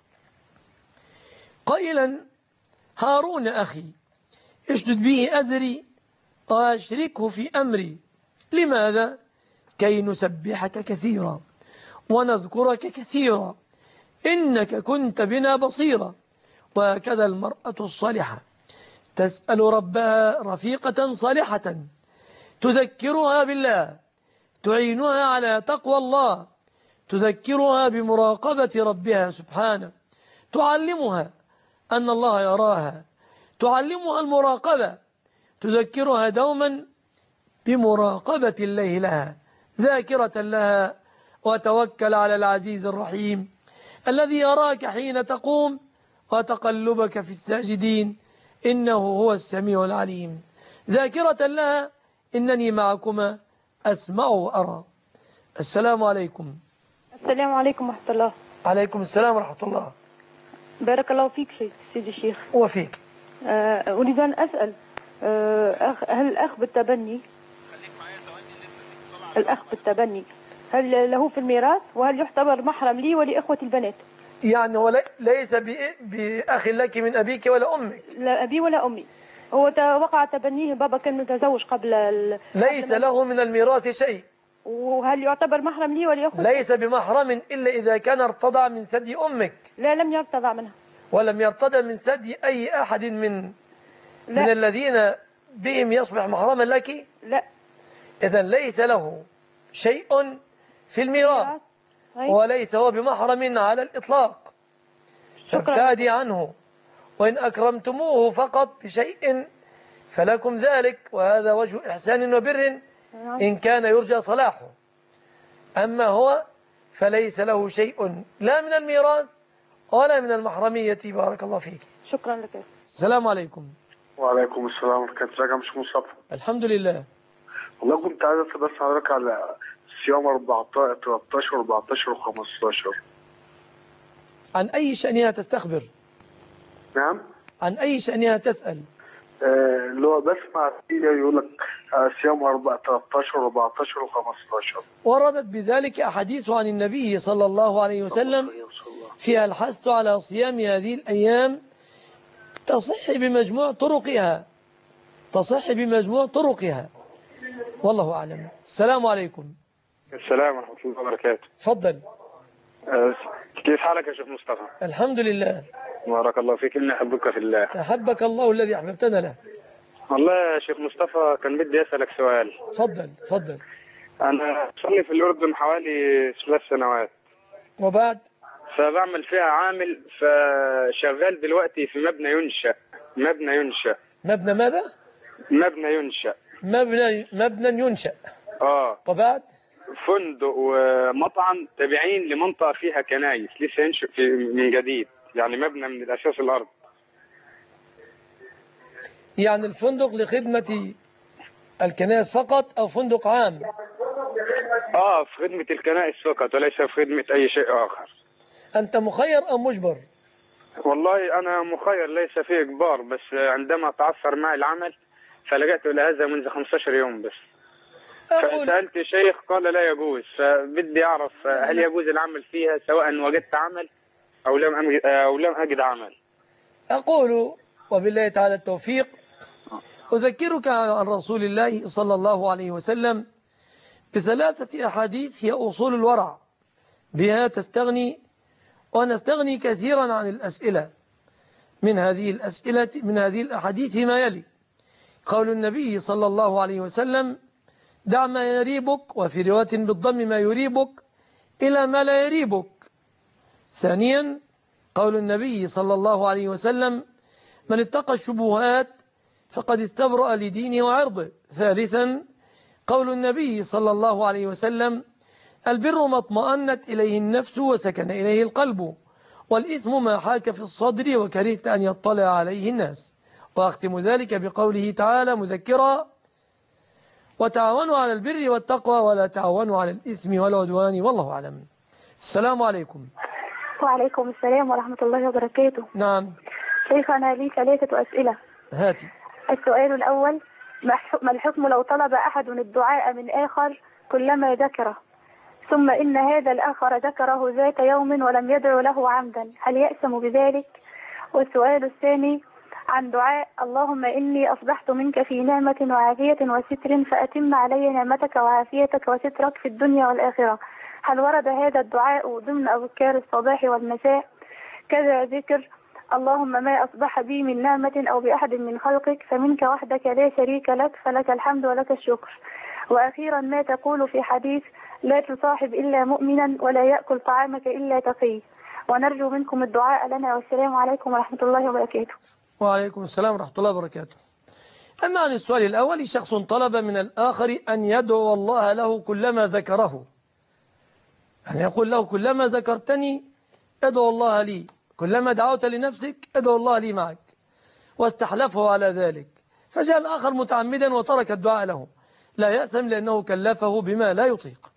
قائلا: هارون أخي اشدد به أزري وأشركه في أمري. لماذا؟ كي نسبحك كثيرا ونذكرك كثيرا إنك كنت بنا بصيرا. وهكذا المرأة الصالحة تسأل ربها رفيقة صالحة تذكرها بالله، تعينها على تقوى الله، تذكرها بمراقبة ربها سبحانه، تعلمها أن الله يراها، تعلمها المراقبة، تذكرها دوما بمراقبة الله لها، ذاكرة لها. وتوكل على العزيز الرحيم الذي يراك حين تقوم وتقلبك في الساجدين إنه هو السميع العليم. ذاكرة لها: إنني معكما أسمع وأرى. السلام عليكم. السلام عليكم ورحمة الله. عليكم السلام ورحمة الله. بارك الله فيك سيدي الشيخ. وفيك. أريد أن أسأل، هل الأخ بالتبني هل له في الميراث، وهل يعتبر محرم لي ولإخوة البنات؟ يعني هو ليس بأخ لك من أبيك ولا أمك؟ لا أبي ولا أمي، هو وقع تبنيه، بابا كان متزوج قبل ليس له من الميراث شيء. وهل يعتبر محرم لي ولإخوة؟ ليس بمحرم إلا إذا كان ارتضع من ثدي أمك. لا، لم يرتضع منها. ولم يرتضع من ثدي أي أحد من الذين بهم يصبح محرما لك؟ لا. إذن ليس له شيء في الميراث، وليس هو بمحرم على الإطلاق، فابتعدي عنه. وإن أكرمتموه فقط بشيء فلكم ذلك، وهذا وجه إحسان وبر إن كان يرجى صلاحه. أما هو فليس له شيء لا من الميراث ولا من المحرمية. بارك الله فيك. شكرا لك. السلام عليكم. وعليكم السلام ورحمة الله وبركاته. مش مصطفى؟ الحمد لله. والله كنت عايز أسأل بس حضرتك على صيام 14 13 14 و15. عن أي شأنها تستخبر؟ نعم. عن أي شأنها تسأل؟ اللي هو بسمع يقول لك صيام 13 و14 و15. وردت بذلك أحاديث عن النبي صلى الله عليه وسلم فيها الحث على صيام هذه الأيام، تصح بمجموع طرقها، والله أعلم. السلام عليكم. السلام ورحمة الله وبركاته. تفضل. كيف حالك يا شيخ مصطفى؟ الحمد لله. بارك الله فيك، إني أحبك في الله. أحبك الله الذي أحببتنا له. والله يا شيخ مصطفى كان بدي أسألك سؤال. تفضل تفضل. أنا صلي في الأردن حوالي 3 سنوات. وبعد؟ فبعمل فيها عامل، فشغال دلوقتي في مبنى ينشأ. مبنى ماذا؟ مبنى ينشأ. مبنى ينشأ. وبعد؟ فندق ومطعم تابعين لمنطقة فيها كنايس لسه ينشأ من جديد، يعني مبنى من الأساس الأرض. يعني الفندق لخدمة الكنائس فقط أو فندق عام؟ في خدمة الكنائس فقط وليس في خدمة أي شيء آخر. أنت مخير أم مجبر؟ والله أنا مخير، ليس فيه إجبار، بس عندما تعثر معي العمل فلجأت إلى هذا منذ 15 يوم بس. فسألت شيخ قال لا يجوز، فبدي أعرف هل يجوز العمل فيها سواء وجدت عمل أو لم أجد عمل. أقول وبالله تعالى التوفيق، أذكرك عن رسول الله صلى الله عليه وسلم ب3 أحاديث هي أصول الورع، بها تستغني ونستغني كثيرا عن الأسئلة. من هذه الأحاديث ما يلي: قول النبي صلى الله عليه وسلم: دع ما يريبك، وفي رواية بالضم ما يريبك إلى ما لا يريبك. ثانيا قول النبي صلى الله عليه وسلم: من اتقى الشبهات فقد استبرأ لدينه وعرضه. ثالثا قول النبي صلى الله عليه وسلم: البر ما اطمأنت إليه النفس وسكن إليه القلب، والإثم ما حاك في الصدر وكرهت أن يطلع عليه الناس. وأختم ذلك بقوله تعالى مذكرا: وتعاونوا على البر والتقوى ولا تعاونوا على الإثم والعدوان، والله أعلم. السلام عليكم. وعليكم السلام ورحمة الله وبركاته. نعم شيخنا، لي 3 أسئلة. هاتي. السؤال الأول: ما الحكم لو طلب أحد الدعاء من آخر كلما ذكره، ثم إن هذا الآخر ذكره ذات يوم ولم يدعو له عمدا، هل يأثم بذلك؟ والسؤال الثاني عن دعاء: اللهم إني أصبحت منك في نعمة وعافية وستر، فأتم علي نعمتك وعافيتك وسترك في الدنيا والآخرة، هل ورد هذا الدعاء ضمن أذكار الصباح والمساء؟ كذا ذكر: اللهم ما أصبح بي من نعمة أو بأحد من خلقك فمنك وحدك لا شريك لك، فلك الحمد ولك الشكر. وأخيرا ما تقول في حديث: لا تصاحب إلا مؤمنا ولا يأكل طعامك إلا تقي. ونرجو منكم الدعاء لنا، والسلام عليكم ورحمة الله وبركاته. وعليكم السلام ورحمة الله وبركاته. أما عن السؤال الأول: شخص طلب من الآخر أن يدعو الله له كلما ذكره، يعني يقول له: كلما ذكرتني ادعو الله لي، كلما دعوت لنفسك ادعو الله لي معك، واستحلفه على ذلك، فجاء الآخر متعمدا وترك الدعاء له، لا يأثم لأنه كلفه بما لا يطيق،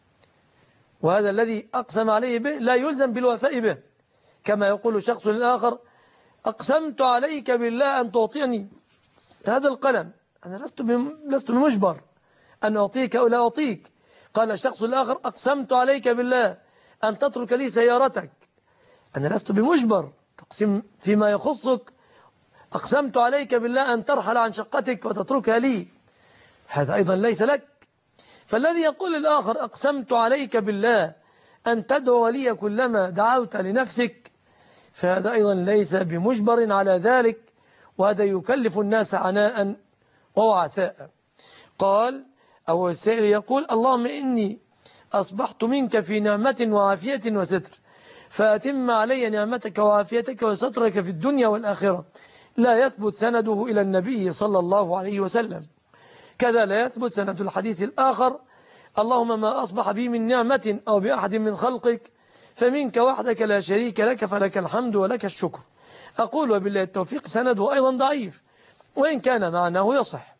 وهذا الذي أقسم عليه به لا يلزم بالوفاء به. كما يقول شخص للآخر: أقسمت عليك بالله أن تعطيني هذا القلم، أنا لست بمجبر أن أعطيك أو لا أعطيك. قال الشخص الآخر: أقسمت عليك بالله أن تترك لي سيارتك، أنا لست بمجبر، تقسم فيما يخصك. أقسمت عليك بالله أن ترحل عن شقتك وتتركها لي، هذا أيضا ليس لك. فالذي يقول الآخر: أقسمت عليك بالله أن تدعو لي كلما دعوت لنفسك، فهذا أيضا ليس بمجبر على ذلك، وهذا يكلف الناس عناء ووعثاء. قال أو السائل يقول: اللهم إني أصبحت منك في نعمة وعافية وستر، فأتم علي نعمتك وعافيتك وسترك في الدنيا والآخرة. لا يثبت سنده إلى النبي صلى الله عليه وسلم. كذا لا يثبت سند الحديث الآخر: اللهم ما أصبح بي من نعمة أو بأحد من خلقك فمنك وحدك لا شريك لك، فلك الحمد ولك الشكر. أقول وبالله التوفيق سنده أيضا ضعيف، وإن كان معناه يصح.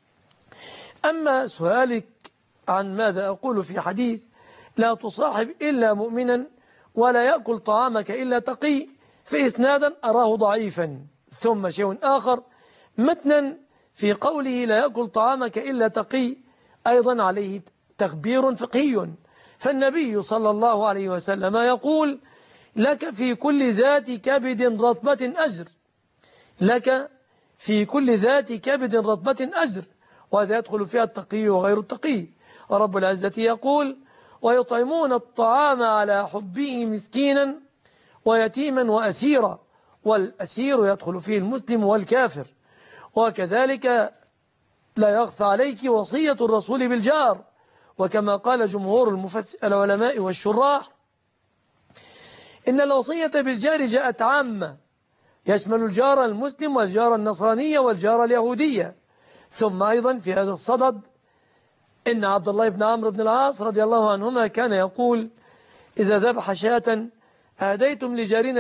أما سؤالك عن ماذا أقول في حديث: لا تصاحب إلا مؤمنا ولا يأكل طعامك إلا تقي، فإسنادا أراه ضعيفا. ثم شيء آخر: متنا في قوله لا يأكل طعامك إلا تقي أيضا عليه تخبير فقهي، فالنبي صلى الله عليه وسلم يقول: لك في كل ذات كبد رطبة أجر، لك في كل ذات كبد رطبة أجر، وهذا يدخل فيها التقي وغير التقي. ورب العزة يقول: ويطعمون الطعام على حبه مسكينا ويتيما وأسيرا، والأسير يدخل فيه المسلم والكافر. وكذلك لا يخفى عليك وصية الرسول بالجار، وكما قال جمهور العلماء والشراح إن الوصية بالجار جاءت عامة، يشمل الجار المسلم والجار النصرانية والجار اليهودية. ثم أيضا في هذا الصدد إن عبد الله بن عمرو بن العاص رضي الله عنهما كان يقول: إذا ذبح شاة أهديتم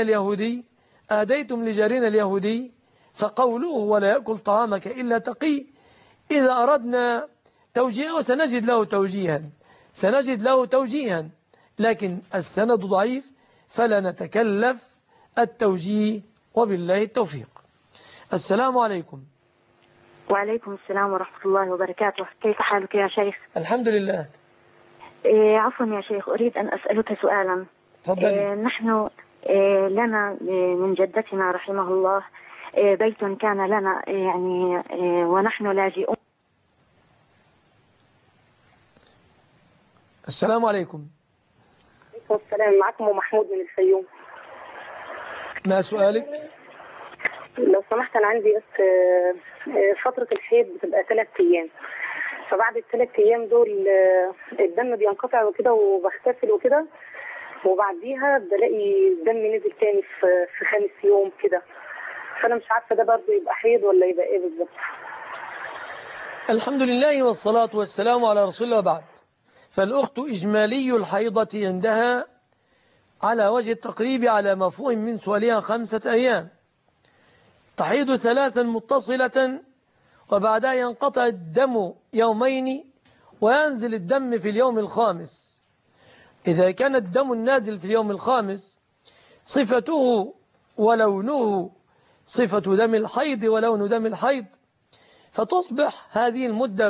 لجارنا اليهودي فقوله ولا يأكل طعامك إلا تقي. إذا أردنا توجيهه سنجد له توجيها، لكن السند ضعيف فلا نتكلف التوجيه، وبالله التوفيق. السلام عليكم. وعليكم السلام ورحمة الله وبركاته. كيف حالك يا شيخ؟ الحمد لله. عفوا يا شيخ، أريد أن أسألك سؤالا. تفضلي. نحن لنا من جدتنا رحمه الله بيت كان لنا يعني ونحن لاجئون. السلام عليكم. عليكم السلام. معكم محمود من الفيوم. ما سؤالك؟ لو سمحت، أنا عندي بس فترة الحيض بتبقى 3 أيام، فبعد ال3 أيام دول الدم بينقطع وكده وبغتسل وكده، وبعديها بلاقي الدم نزل تاني في 5 يوم كده، فأنا مش عارفة ده برضه يبقى حيض ولا يبقى إيه بالظبط. الحمد لله والصلاة والسلام على رسول الله. بعد فالأخت إجمالي الحيضة عندها على وجه التقريب على مفهوم من سؤالها 5 أيام، تحيض 3 متصلة، وبعدها ينقطع الدم يومين وينزل الدم في اليوم الخامس. إذا كان الدم النازل في اليوم الخامس صفته ولونه صفة دم الحيض ولون دم الحيض، فتصبح هذه المدة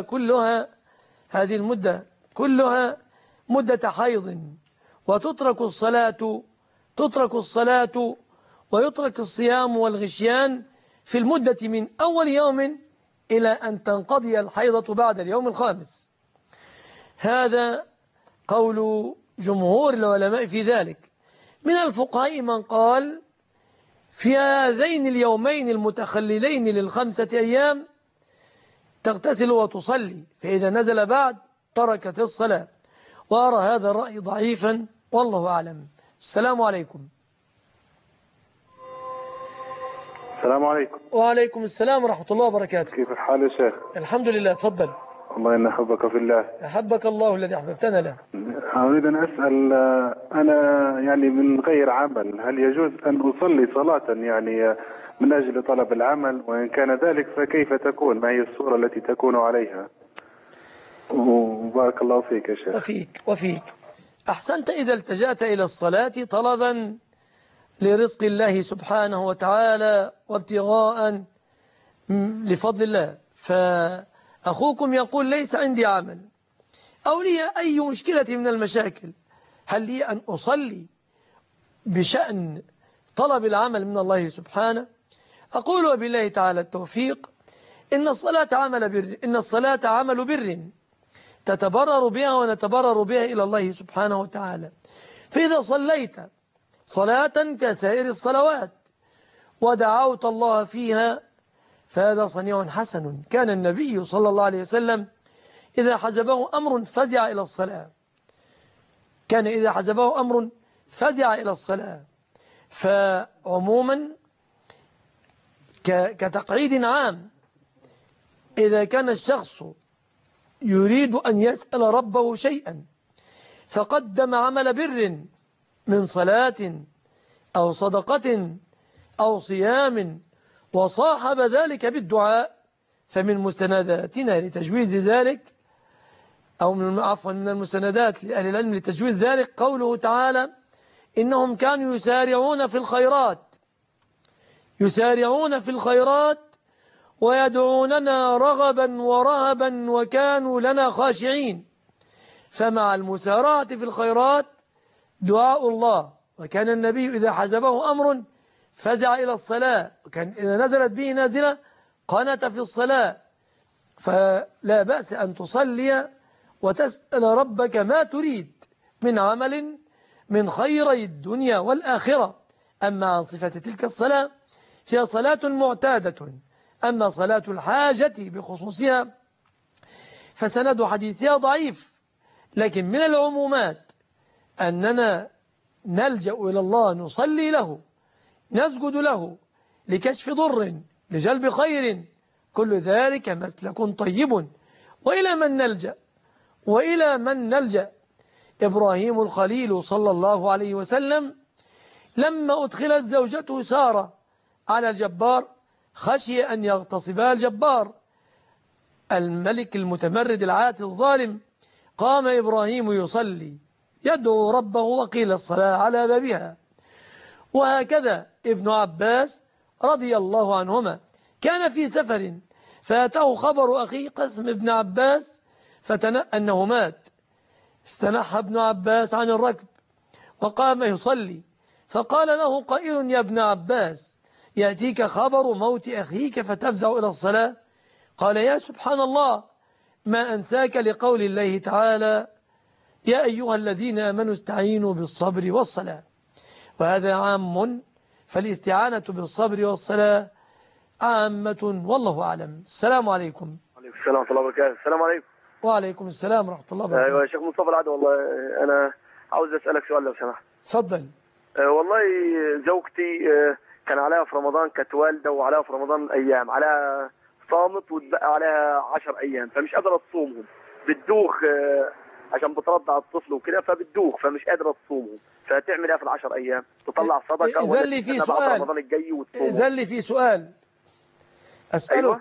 كلها مدة حيض، وتترك الصلاة ويترك الصيام والغشيان في المدة من أول يوم إلى أن تنقضي الحيضة بعد اليوم الخامس. هذا قول جمهور العلماء في ذلك. من الفقهاء من قال في هذين اليومين المتخللين لل5 أيام تغتسل وتصلي، فإذا نزل بعد تركت الصلاة، وأرى هذا الرأي ضعيفا والله أعلم. السلام عليكم. السلام عليكم. وعليكم السلام ورحمة الله وبركاته. كيف الحال يا شيخ؟ الحمد لله. تفضل. والله إن أحبك في الله. أحبك الله الذي أحببتنا له. أريد أن أسأل، أنا يعني من غير عمل، هل يجوز أن أصلي صلاة يعني من أجل طلب العمل؟ وإن كان ذلك فكيف تكون؟ ما هي الصورة التي تكون عليها؟ وبارك الله فيك يا شيخ. وفيك. أحسنت إذا التجأت إلى الصلاة طلبا لرزق الله سبحانه وتعالى وابتغاء لفضل الله. فأخوكم يقول ليس عندي عمل أو لي أي مشكلة من المشاكل، هل لي أن أصلي بشأن طلب العمل من الله سبحانه؟ أقول وبالله تعالى التوفيق: إن الصلاة عمل بر تتبرر بها ونتبرر بها إلى الله سبحانه وتعالى. فإذا صليت صلاة كسائر الصلوات ودعوت الله فيها فهذا صنيع حسن. كان النبي صلى الله عليه وسلم إذا حزبه أمر فزع إلى الصلاة. فعموما كتقعيد عام، إذا كان الشخص يريد أن يسأل ربه شيئا فقدم عمل بر من صلاة أو صدقة أو صيام وصاحب ذلك بالدعاء، فمن مستنداتنا لتجويز ذلك أو من المستندات لأهل العلم لتجويز ذلك قوله تعالى: إنهم كانوا يسارعون في الخيرات ويدعوننا رغبا ورهبا وكانوا لنا خاشعين. فمع المسارعة في الخيرات دعاء الله. وكان النبي إذا حزبه أمر فزع إلى الصلاة، وكان إذا نزلت به نازلة قنت في الصلاة. فلا بأس أن تصلي وتسأل ربك ما تريد من عمل من خيري الدنيا والآخرة. أما عن صفة تلك الصلاة هي صلاة معتادة. أما صلاة الحاجة بخصوصها فسند حديثها ضعيف، لكن من العمومات أننا نلجأ إلى الله، نصلي له، نسجد له لكشف ضر، لجلب خير، كل ذلك مسلك طيب. وإلى من نلجأ إبراهيم الخليل صلى الله عليه وسلم لما أدخلت زوجته سارة على الجبار خشي أن يغتصبها الجبار الملك المتمرد العاتي الظالم، قام إبراهيم يصلي يدعو ربه وقيل الصلاة على بابها. وهكذا ابن عباس رضي الله عنهما كان في سفر فأتاه خبر أخيه قسم بن عباس أنه مات، استنحى ابن عباس عن الركب وقام يصلي، فقال له قائل يا ابن عباس يأتيك خبر موت أخيك فتفزع إلى الصلاة؟ قال يا سبحان الله ما أنساك لقول الله تعالى يا أيها الذين آمنوا استعينوا بالصبر والصلاة. وهذا عام، فالاستعانة بالصبر والصلاة عامة، والله أعلم. السلام عليكم. وعليكم السلام ورحمة الله وبركاته. السلام عليكم. وعليكم السلام ورحمة الله وبركاته. أيوة يا شيخ مصطفى العدو، والله أنا عاوز أسألك سؤال لو سمحت. تفضل. والله زوجتي كان عليها في رمضان، كانت والدة وعليها في رمضان أيام، عليها صامت وتبقى عليها 10 أيام، فمش قادرة تصومهم، بتدوخ عشان بترضع الطفل وكده، فبتدوخ فمش قادرة تصومهم، فتعمل ايه في ال10 أيام؟ تطلع صدقة ولا إذن لي بعد رمضان الجاي وتصوم؟ إذن لي في سؤال أسألك. أيوة؟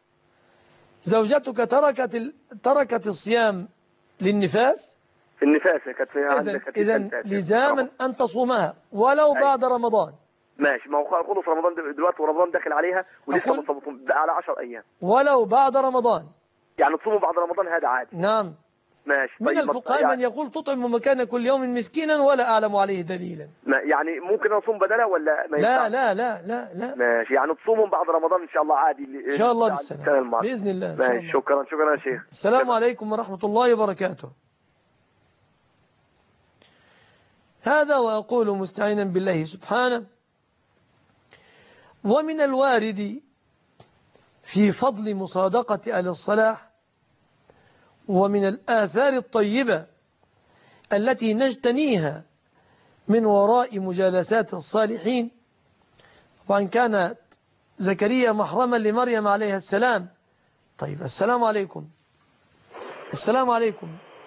زوجتك تركت الصيام للنفاس؟ في النفاس كانت في إذن لزاما أن تصومها ولو بعد رمضان. ماشي، ما هو خلص رمضان دلوقتي ورمضان داخل عليها ولسه بتصوم على 10 أيام ولو بعد رمضان، يعني تصوموا بعد رمضان، هذا عادي. نعم ماشي. من الفقهاء من يقول تطعم مكان كل يوم مسكينا ولا أعلم عليه دليلا. يعني ممكن أصوم بدلها ولا ما لا لا لا لا لا ماشي، يعني تصوموا بعد رمضان إن شاء الله عادي إن شاء الله بالسلام بإذن الله. ماشي، شكرا يا شيخ. السلام عليكم ورحمة الله وبركاته. هذا وأقول مستعينا بالله سبحانه. ومن الوارد في فضل مصادقة أهل الصلاح ومن الآثار الطيبة التي نجتنيها من وراء مجالسات الصالحين. طبعا كانت زكريا محرما لمريم عليها السلام. طيب السلام عليكم. السلام عليكم.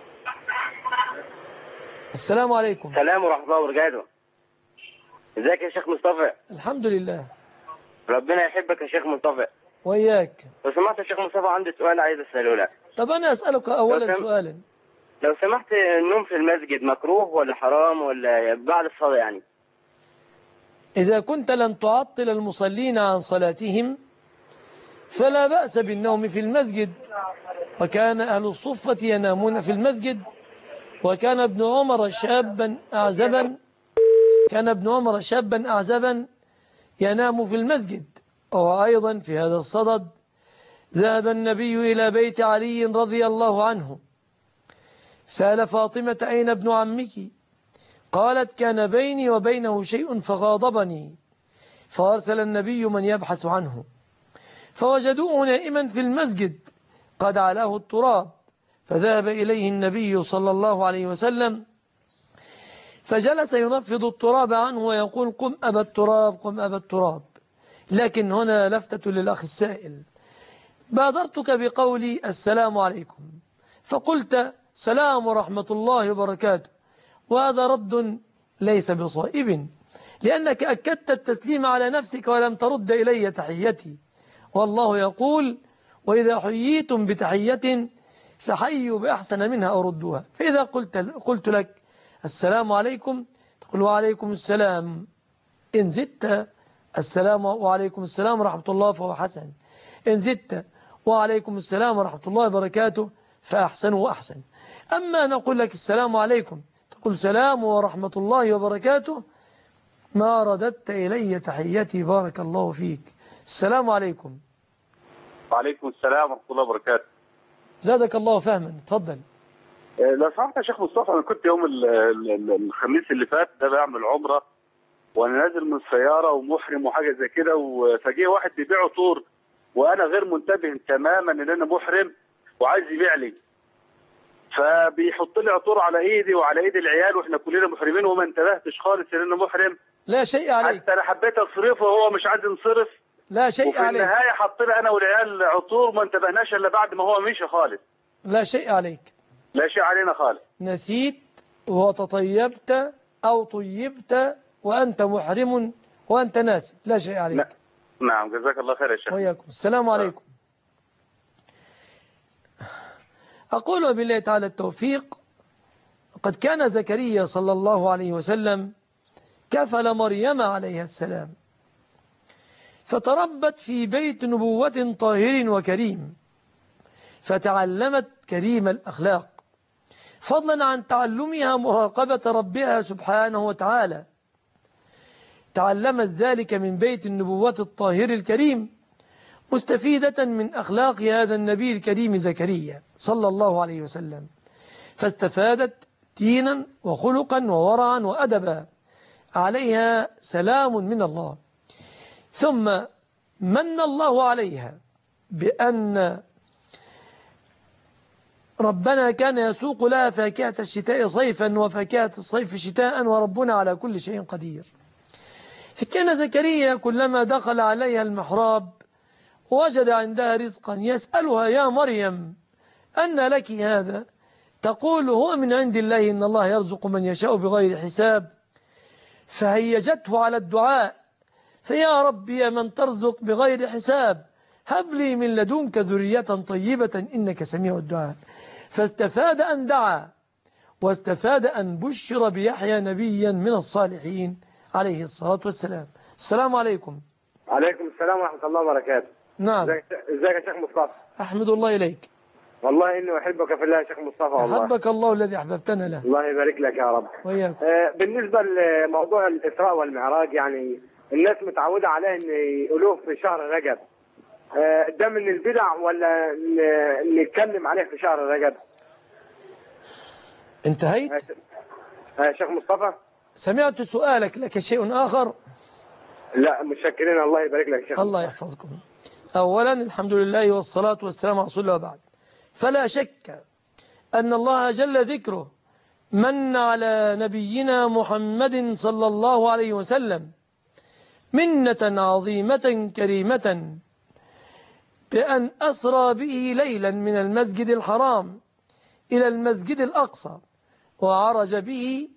السلام عليكم. السلام ورحمة الله وبركاته. ازيك يا شيخ مصطفى؟ الحمد لله. ربنا يحبك يا شيخ مصطفى. وإياك. لو سمحت يا شيخ مصطفى عندي سؤال عايز أسأله لك. طب أنا أسألك أولا سؤالا. لو سمحت، النوم في المسجد مكروه ولا حرام ولا بعد الصلاة يعني؟ إذا كنت لن تعطل المصلين عن صلاتهم فلا بأس بالنوم في المسجد، وكان أهل الصفة ينامون في المسجد، وكان ابن عمر شابا أعزبا ينام في المسجد. وأيضا في هذا الصدد ذهب النبي إلى بيت علي رضي الله عنه، سأل فاطمة أين ابن عمك؟ قالت كان بيني وبينه شيء فغاضبني، فأرسل النبي من يبحث عنه، فوجدوه نائما في المسجد قد علاه التراب، فذهب إليه النبي صلى الله عليه وسلم فجلس ينفض التراب عنه ويقول قم أبا التراب قم أبا التراب. لكن هنا لفتة للأخ السائل، بادرتك بقولي السلام عليكم فقلت سلام ورحمة الله وبركاته، وهذا رد ليس بصائب، لأنك أكدت التسليم على نفسك ولم ترد إلي تحيتي، والله يقول وإذا حييتم بتحية فحيوا بأحسن منها أو ردوها. فإذا قلت لك السلام عليكم تقول وعليكم السلام، إن زدت السلام وعليكم السلام ورحمة الله فهو حسن، إن زدت وعليكم السلام ورحمة الله وبركاته فأحسن وأحسن. أما نقول لك السلام عليكم تقول سلام ورحمة الله وبركاته، ما رددت إلي تحيتي بارك الله فيك. السلام عليكم. وعليكم السلام ورحمة الله وبركاته. زادك الله فهما، اتفضل. لو سمحت يا شيخ مصطفى، أنا كنت يوم الخميس اللي فات ده بعمل عمرة، وأنا نازل من السيارة ومحرم وحاجة زي كده، فجه واحد بيبيع عطور وأنا غير منتبه تماما إن أنا محرم وعايز يبيع لي، فبيحط لي عطور على إيدي وعلى إيد العيال وإحنا كلنا محرمين وما انتبهتش خالص إن أنا محرم. لا شيء عليك. حتى أنا حبيت أصرفه وهو مش عايز ينصرف. لا شيء وفي عليك. النهاية حط لي أنا والعيال عطور ما انتبهناش إلا بعد ما هو مشي خالص. لا شيء عليك. لا شيء علينا خالص. نسيت وتطيبت أو طيبت وأنت محرم وأنت ناسي، لا شيء عليك. لا. نعم جزاك الله خير يا شيخ. وياكم السلام عليكم. أقول بالله تعالى التوفيق. قد كان زكريا صلى الله عليه وسلم كفل مريم عليها السلام، فتربت في بيت نبوة طاهر وكريم، فتعلمت كريم الأخلاق، فضلا عن تعلمها مراقبة ربها سبحانه وتعالى. تعلمت ذلك من بيت النبوة الطاهر الكريم، مستفيدة من أخلاق هذا النبي الكريم زكريا صلى الله عليه وسلم، فاستفادت دينا وخلقا وورعا وأدبا، عليها سلام من الله. ثم من الله عليها بأن ربنا كان يسوق لها فاكهة الشتاء صيفا وفاكهة الصيف شتاء، وربنا على كل شيء قدير. فكان زكريا كلما دخل عليها المحراب وجد عندها رزقا يسألها: يا مريم أن لك هذا؟ تقول: هو من عند الله، إن الله يرزق من يشاء بغير حساب. فهيجته على الدعاء: فيا رب يا من ترزق بغير حساب، هب لي من لدنك ذرية طيبة إنك سميع الدعاء. فاستفاد أن دعا، واستفاد أن بشر بيحيى نبيا من الصالحين عليه الصلاة والسلام. السلام عليكم. عليكم السلام ورحمة الله وبركاته. نعم. ازيك يا شيخ مصطفى؟ أحمد الله إليك. والله إني أحبك في الله يا شيخ مصطفى. والله أحبك الله الذي أحببتنا له. الله يبارك لك يا رب. وياك. بالنسبة لموضوع الإسراء والمعراج، يعني الناس متعودة عليه إن يقولوه في شهر رجب، ده من البدع ولا نتكلم عليه في شهر رجب؟ انتهيت؟ يا شيخ مصطفى سمعت سؤالك، لك شيء آخر؟ لا متشكرين، الله يبارك لك يا شيخ. الله يحفظكم. أولا الحمد لله والصلاة والسلام على رسول الله وبعد. فلا شك أن الله جل ذكره من على نبينا محمد صلى الله عليه وسلم منة عظيمة كريمة بأن أسرى به ليلا من المسجد الحرام إلى المسجد الأقصى، وعرج به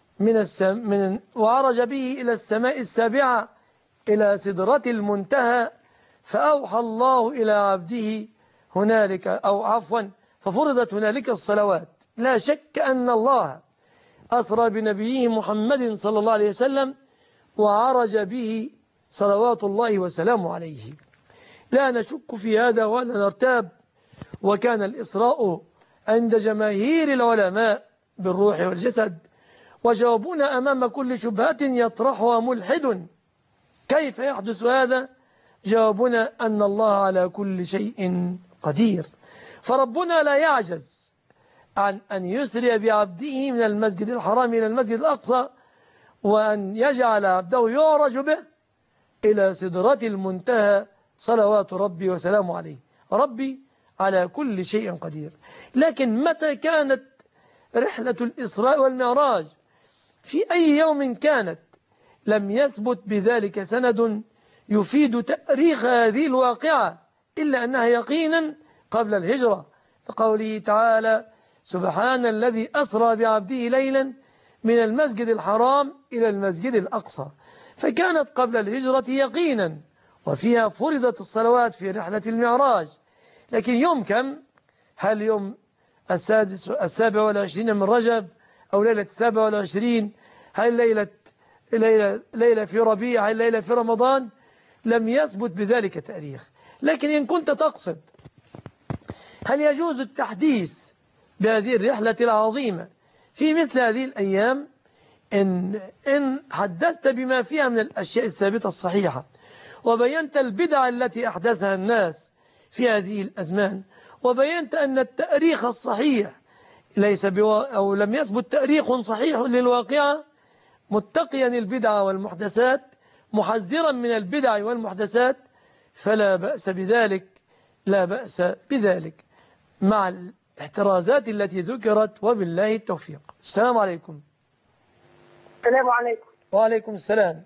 وعرج به إلى السماء السابعة إلى سدرة المنتهى، فأوحى الله إلى عبده هنالك، أو عفوا ففرضت هنالك الصلوات. لا شك أن الله أسرى بنبيه محمد صلى الله عليه وسلم وعرج به صلوات الله وسلامه عليه، لا نشك في هذا ولا نرتاب. وكان الإسراء عند جماهير العلماء بالروح والجسد، وجوابنا أمام كل شبهة يطرحها ملحد: كيف يحدث هذا؟ جوابنا أن الله على كل شيء قدير، فربنا لا يعجز عن أن يسري بعبده من المسجد الحرام إلى المسجد الأقصى، وأن يجعل عبده يعرج به إلى سدرة المنتهى صلوات ربي وسلامه عليه. ربي على كل شيء قدير. لكن متى كانت رحلة الإسراء والمعراج؟ في أي يوم كانت؟ لم يثبت بذلك سند يفيد تأريخ هذه الواقعة، إلا أنها يقينا قبل الهجرة، لقوله تعالى: سبحان الذي أسرى بعبده ليلا من المسجد الحرام إلى المسجد الأقصى. فكانت قبل الهجرة يقينا، وفيها فرضت الصلوات في رحلة المعراج. لكن يوم كم؟ هل يوم 27 من رجب، أو ليلة 27؟ هل ليلة في ربيع؟ هل ليلة في رمضان؟ لم يثبت بذلك تاريخ. لكن إن كنت تقصد هل يجوز التحديث بهذه الرحلة العظيمة في مثل هذه الأيام، إن حدثت بما فيها من الأشياء الثابتة الصحيحة، وبينت البدع التي أحدثها الناس في هذه الأزمان، وبينت أن التاريخ الصحيح ليس أو لم يثبت تاريخ صحيح للواقعة، متقيا البدع والمحدثات، محذرا من البدع والمحدثات، فلا بأس بذلك، لا بأس بذلك مع الاحترازات التي ذكرت، وبالله التوفيق. السلام عليكم. السلام عليكم. وعليكم السلام.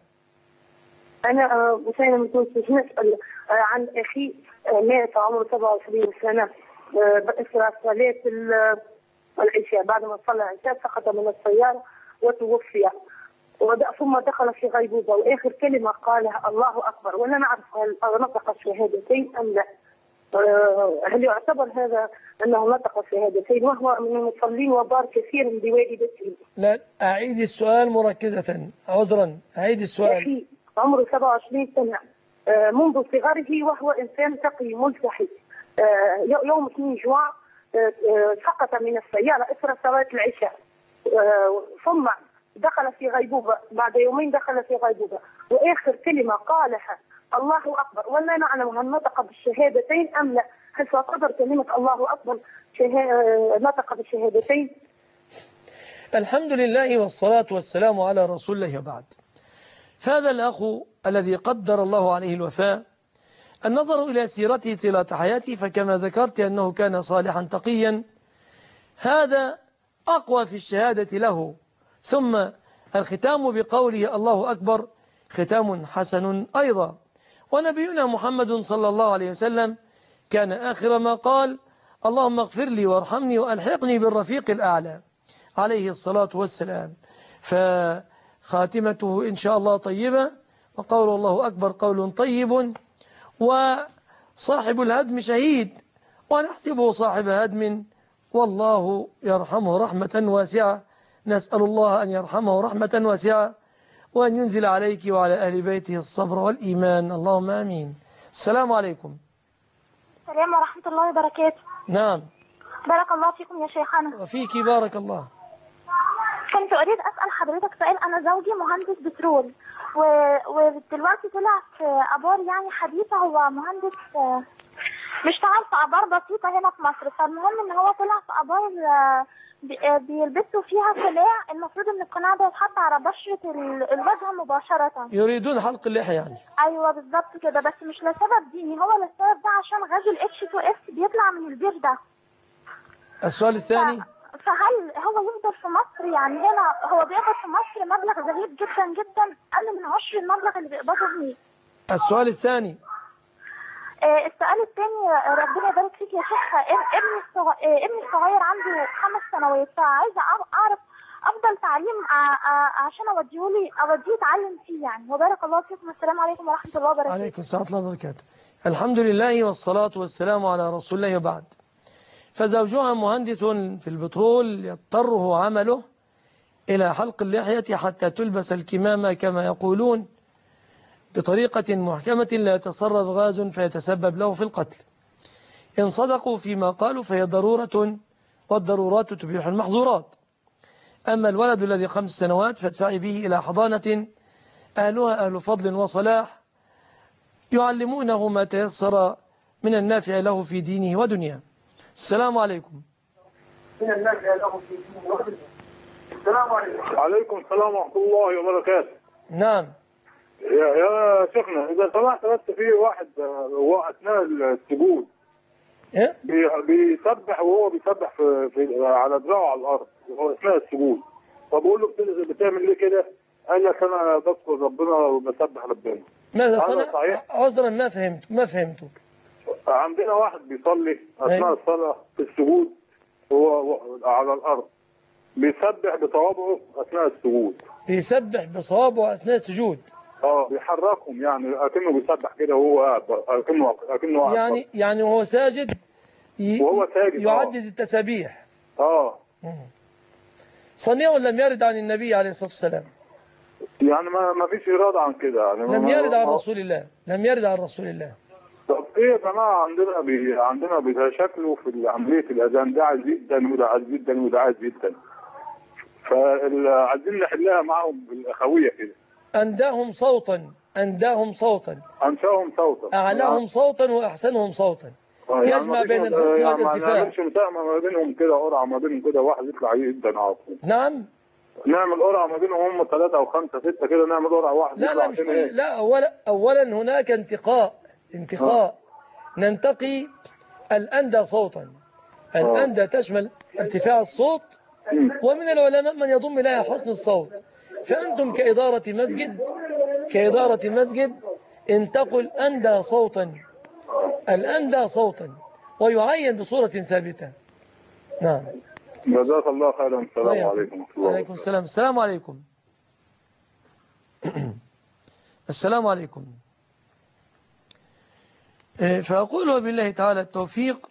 أنا بسينة من تونس. نسأل عن أخي مات عمره 27 سنة بإثر صلاة العشاء. بعد ما صلى العشاء سقط من السيارة وتوفي، ثم دخل في غيبوبة، وآخر كلمة قالها الله أكبر، ولا نعرف هل نطق الشهادتين أم لا. هل يعتبر هذا أنه نطق الشهادتين وهو من المصلين وبار كثير بوالدته؟ لا، أعيد السؤال مركزة، عذرا، أعيد السؤال. أخي عمره 27 سنة، منذ صغره وهو إنسان تقي ملتحي. يوم 2 جوع سقط من السيارة إثر صلاة العشاء، ثم دخل في غيبوبة. بعد يومين دخل في غيبوبة، وآخر كلمة قالها الله أكبر، ولا نعلم هل نطق بالشهادتين أم لا. هل تعتبر كلمة الله أكبر نطق بالشهادتين؟ الحمد لله والصلاة والسلام على رسول الله وبعد. فهذا الأخ الذي قدر الله عليه الوفاء، النظر إلى سيرته طيلة حياته، فكما ذكرت أنه كان صالحا تقيا، هذا أقوى في الشهادة له. ثم الختام بقوله الله أكبر ختام حسن أيضا. ونبينا محمد صلى الله عليه وسلم كان آخر ما قال اللهم اغفر لي وارحمني وألحقني بالرفيق الأعلى عليه الصلاة والسلام. فخاتمته إن شاء الله طيبة، وقول الله أكبر قول طيب، وصاحب الهدم شهيد ونحسبه صاحب هدم، والله يرحمه رحمة واسعة. نسأل الله أن يرحمه رحمة واسعة، وأن ينزل عليك وعلى أهل بيته الصبر والإيمان، اللهم آمين. السلام عليكم. السلام ورحمة الله وبركاته. نعم. بارك الله فيكم يا شيخنا. وفيك بارك الله. كنت أريد أسأل حضرتك سؤال. أنا زوجي مهندس بترول، ودلوقتي طلع في آبار يعني حديثة، هو مهندس بيشتغل في آبار بسيطة هنا في مصر. فالمهم إن هو طلع في آبار بيلبسوا فيها قناع، المفروض إن القناع ده يتحط على بشرة الوجه مباشرة. يريدون حلق اللحية يعني. أيوة بالظبط كده، بس مش لسبب ديني، هو للسبب ده عشان غاز الH2S بيطلع من البير ده. السؤال الثاني، فهل هو يقدر في مصر، يعني هنا هو بيقبض في مصر مبلغ زهيد جدا جدا، أقل من 10 المبلغ اللي بيقبضه هنا. السؤال الثاني. السؤال الثاني، ربنا يبارك فيك يا شيخ، ابني الصغير عنده 5 سنوات، فعايزة أعرف أفضل تعليم عشان أوديه يتعلم فيه يعني. وبارك الله فيكم. السلام عليكم ورحمة الله وبركاته. عليكم السلام ورحمة الله وبركاته. الحمد لله والصلاة والسلام على رسول الله وبعد. فزوجها مهندس في البترول، يضطره عمله إلى حلق اللحية حتى تلبس الكمامة كما يقولون، بطريقة محكمة لا يتسرب غاز فيتسبب له في القتل. إن صدقوا فيما قالوا فهي ضرورة، والضرورات تبيح المحظورات. أما الولد الذي 5 سنوات فادفعي به إلى حضانة أهلها أهل فضل وصلاح، يعلمونه ما تيسر من النافع له في دينه ودنياه. السلام عليكم. من النافع له في دينه ودنياه. السلام عليكم. وعليكم السلام ورحمة الله وبركاته. نعم. يا شيخنا، إذا سمحت بس في واحد هو أثناء السجود إيه؟ بيسبح، وهو بيسبح في على دراعه على الأرض وهو أثناء السجود، فبقول له بتعمل ليه كده؟ قال لك أنا بذكر ربنا وبسبح ربنا. ماذا صنع؟ عذرا ما فهمته. عندنا واحد بيصلي أثناء الصلاة في السجود وهو على الأرض، بيسبح بصوابعه أثناء السجود. بيسبح بصوابعه أثناء السجود. بيحركهم يعني اكنه بيسبح كده وهو قاعد، اكنه يعني وهو ساجد يعدد التسابيح. صنيع لم يرد عن النبي عليه الصلاة والسلام، يعني ما فيش إرادة عن كده يعني. لم يرد عن رسول الله، لم يرد عن رسول الله. طب ايه يا جماعه، عندنا بيتشكلوا في عمليه الاذان، ده عايز جدا وده عايز جدا وده عايز جدا، فعايزين نحلها معاهم بالاخويه كده. أنداهم صوتا أنشاهم صوتا، أعلاهم صوتا وأحسنهم صوتا. يجمع بين الحسن والارتفاع. ما نعملش مساهمة ما بينهم كده، قرعة ما بينهم كده، واحد يطلع يقدم على طول. نعم، نعمل قرعة ما بينهم هم 3 أو 5 6 كده، نعمل قرعة واحد. لا مش كل، لا أولا هناك انتقاء ننتقي الأندى صوتا. الأندى تشمل ارتفاع الصوت، ومن العلماء من يضم إليها حسن الصوت. فأنتم كإدارة مسجد انتقوا الأندى صوتا ويعين بصورة ثابتة. نعم. جزاك الله خيرا. السلام عليكم. وعليكم السلام. السلام عليكم. السلام عليكم. فأقول وبالله تعالى التوفيق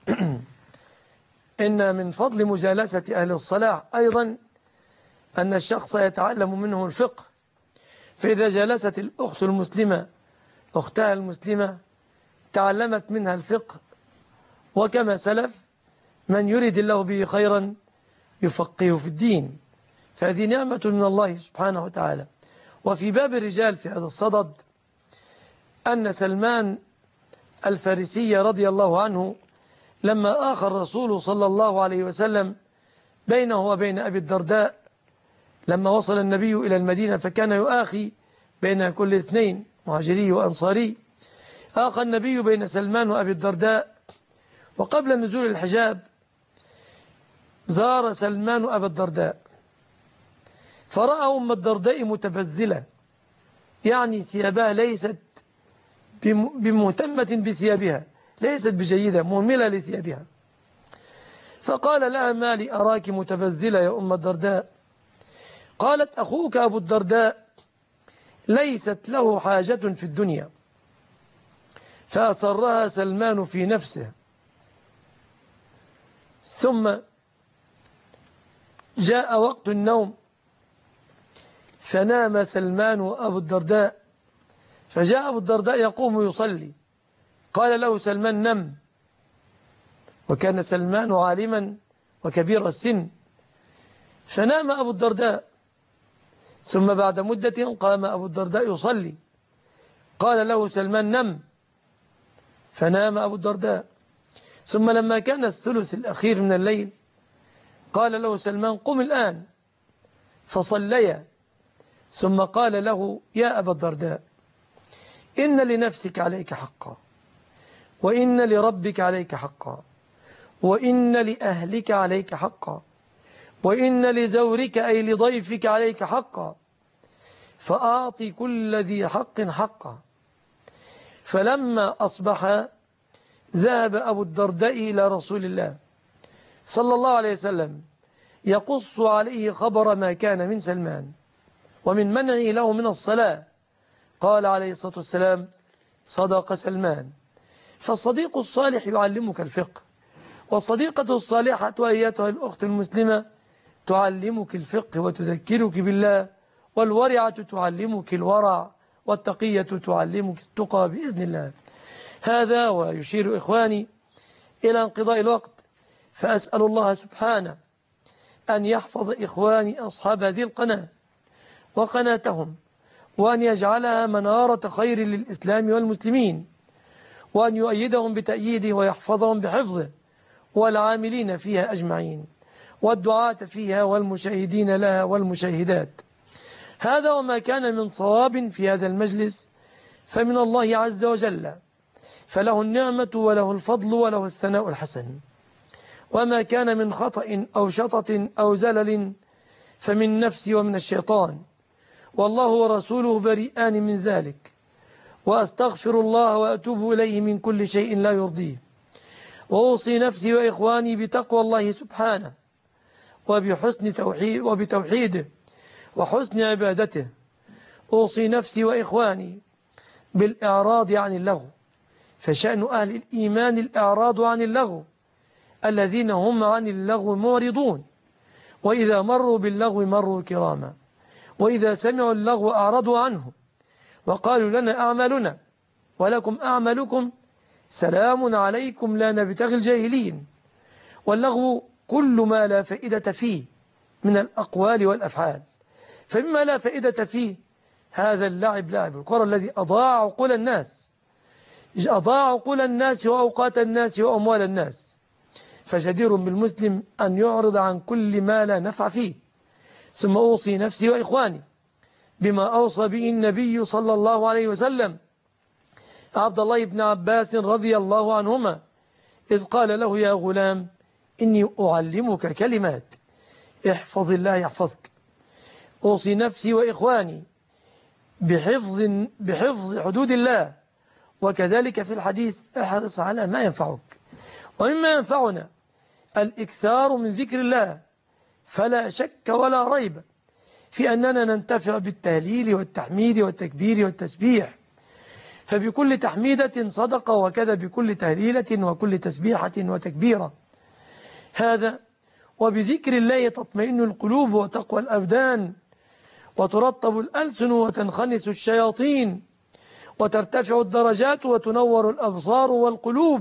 إن من فضل مجالسة أهل الصلاح أيضا أن الشخص يتعلم منه الفقه. فإذا جلست الأخت المسلمة أختها المسلمة تعلمت منها الفقه، وكما سلف من يريد الله به خيرا يفقهه في الدين، فهذه نعمة من الله سبحانه وتعالى. وفي باب الرجال في هذا الصدد أن سلمان الفارسي رضي الله عنه لما آخى الرسول صلى الله عليه وسلم بينه وبين أبي الدرداء، لما وصل النبي إلى المدينة فكان يؤاخي بين كل اثنين مهاجري وأنصاري، آخى النبي بين سلمان وأبي الدرداء. وقبل نزول الحجاب زار سلمان أبا الدرداء فرأى أم الدرداء متبذلة، يعني ثيابها ليست بمهتمة بثيابها، ليست بجيدة، مهملة لثيابها. فقال لها: ما لي أراك متبذلة يا أم الدرداء؟ قالت: أخوك أبو الدرداء ليست له حاجة في الدنيا. فأسرها سلمان في نفسه. ثم جاء وقت النوم فنام سلمان وأبو الدرداء، فجاء أبو الدرداء يقوم يصلي، قال له سلمان: نم. وكان سلمان عالما وكبير السن، فنام أبو الدرداء. ثم بعد مدة قام أبو الدرداء يصلي، قال له سلمان: نم. فنام أبو الدرداء. ثم لما كان الثلث الأخير من الليل قال له سلمان: قم الآن. فصليا. ثم قال له: يا أبا الدرداء، إن لنفسك عليك حقا، وإن لربك عليك حقا، وإن لأهلك عليك حقا، وإن لزورك أي لضيفك عليك حقا، فأعطي كل ذي حق حقا. فلما أصبح ذهب أبو الدرداء إلى رسول الله صلى الله عليه وسلم يقص عليه خبر ما كان من سلمان ومن منعه له من الصلاة. قال عليه الصلاة والسلام: صدق سلمان. فالصديق الصالح يعلمك الفقه، والصديقة الصالحة أيتها الأخت المسلمة تعلمك الفقه وتذكرك بالله، والورعة تعلمك الورع، والتقية تعلمك التقى بإذن الله. هذا ويشير إخواني إلى انقضاء الوقت، فأسأل الله سبحانه أن يحفظ إخواني أصحاب هذه القناة وقناتهم، وأن يجعلها منارة خير للإسلام والمسلمين، وأن يؤيدهم بتأييده ويحفظهم بحفظه، والعاملين فيها أجمعين، والدعاة فيها، والمشاهدين لها والمشاهدات. هذا وما كان من صواب في هذا المجلس فمن الله عز وجل، فله النعمة وله الفضل وله الثناء الحسن. وما كان من خطأ أو شطط أو زلل فمن نفسي ومن الشيطان، والله ورسوله بريئان من ذلك. وأستغفر الله وأتوب إليه من كل شيء لا يرضيه. وأوصي نفسي وإخواني بتقوى الله سبحانه وبتوحيده وحسن عبادته. أوصي نفسي وإخواني بالإعراض عن اللغو، فشأن أهل الإيمان الإعراض عن اللغو، الذين هم عن اللغو معرضون، وإذا مروا باللغو مروا كراما، وإذا سمعوا اللغو أعرضوا عنه وقالوا: لنا أعمالنا ولكم أعمالكم، سلام عليكم لا نبتغي الجاهلين. واللغو كل ما لا فائدة فيه من الأقوال والأفعال، فمما لا فائدة فيه هذا اللعب، لعب الكرة الذي أضاع عقول الناس. أضاع عقول الناس وأوقات الناس وأموال الناس، فجدير بالمسلم أن يعرض عن كل ما لا نفع فيه. ثم أوصي نفسي وإخواني بما أوصى به النبي صلى الله عليه وسلم عبد الله بن عباس رضي الله عنهما إذ قال له: يا غلام إني أعلمك كلمات احفظ الله يحفظك. أوصي نفسي وإخواني بحفظ حدود الله، وكذلك في الحديث احرص على ما ينفعك. ومما ينفعنا الإكثار من ذكر الله، فلا شك ولا ريب في أننا ننتفع بالتهليل والتحميد والتكبير والتسبيح، فبكل تحميدة صدقة، وكذا بكل تهليلة وكل تسبيحة وتكبيرة. هذا وبذكر الله تطمئن القلوب وتقوى الأبدان، وترطب الألسن وتنخنس الشياطين، وترتفع الدرجات وتنور الأبصار والقلوب،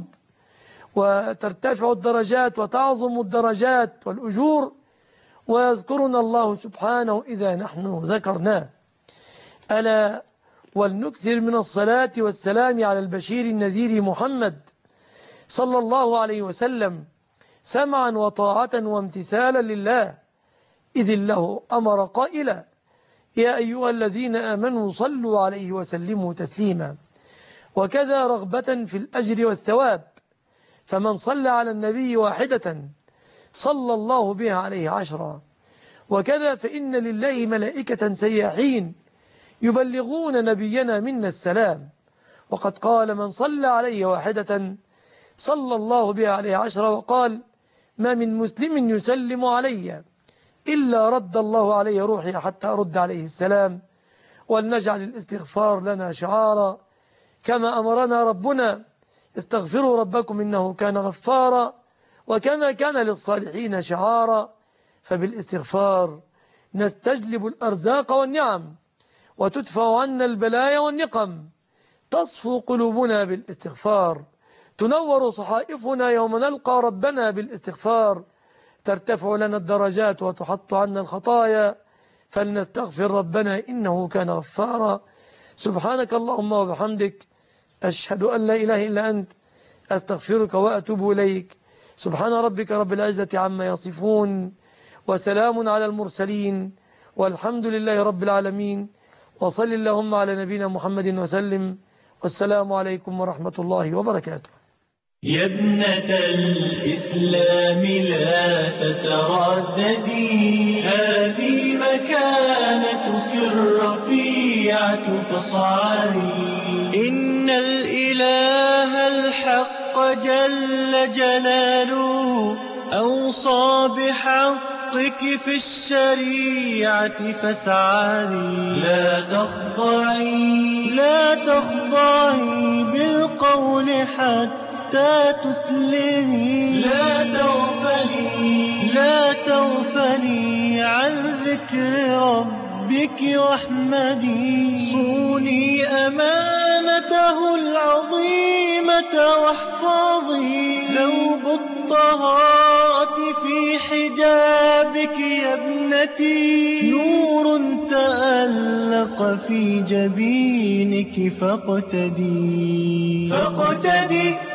وترتفع الدرجات وتعظم الدرجات والأجور، ويذكرنا الله سبحانه إذا نحن ذكرناه. ألا ولنكثر من الصلاة والسلام على البشير النذير محمد صلى الله عليه وسلم سمعا وطاعة وامتثالا لله، إذ الله أمر قائلا: يا أيها الذين آمنوا صلوا عليه وسلموا تسليما. وكذا رغبة في الأجر والثواب، فمن صلى على النبي واحدة صلى الله بها عليه 10. وكذا فإن لله ملائكة سياحين يبلغون نبينا منا السلام، وقد قال: من صلى عليه واحدة صلى الله بها عليه 10. وقال: ما من مسلم يسلم علي إلا رد الله عليه روحي حتى أرد عليه السلام. ولنجعل الاستغفار لنا شعارا، كما أمرنا ربنا: استغفروا ربكم إنه كان غفارا، وكما كان للصالحين شعارا. فبالاستغفار نستجلب الأرزاق والنعم، وتدفع عنا البلايا والنقم. تصفو قلوبنا بالاستغفار، تنور صحائفنا يوم نلقى ربنا بالاستغفار، ترتفع لنا الدرجات وتحط عنا الخطايا. فلنستغفر ربنا إنه كان غفارا. سبحانك اللهم وبحمدك، أشهد أن لا إله إلا أنت، أستغفرك وأتوب إليك. سبحان ربك رب العزة عما يصفون، وسلام على المرسلين، والحمد لله رب العالمين. وصل اللهم على نبينا محمد وسلم، والسلام عليكم ورحمة الله وبركاته. يا ابنة الإسلام لا تترددي، هذه مكانتك الرفيعة فاصعدي. إن الإله الحق جل جلاله أوصى بحقك في الشريعة فاسعدي. لا تخضعي بالقول حتى تسلمي، لا تغفلي عن ذكر ربك واحمدي. صوني أمانته العظيمة واحفظي ثوب الطهارة في حجابك يا ابنتي. نور تألق في جبينك فاقتدي.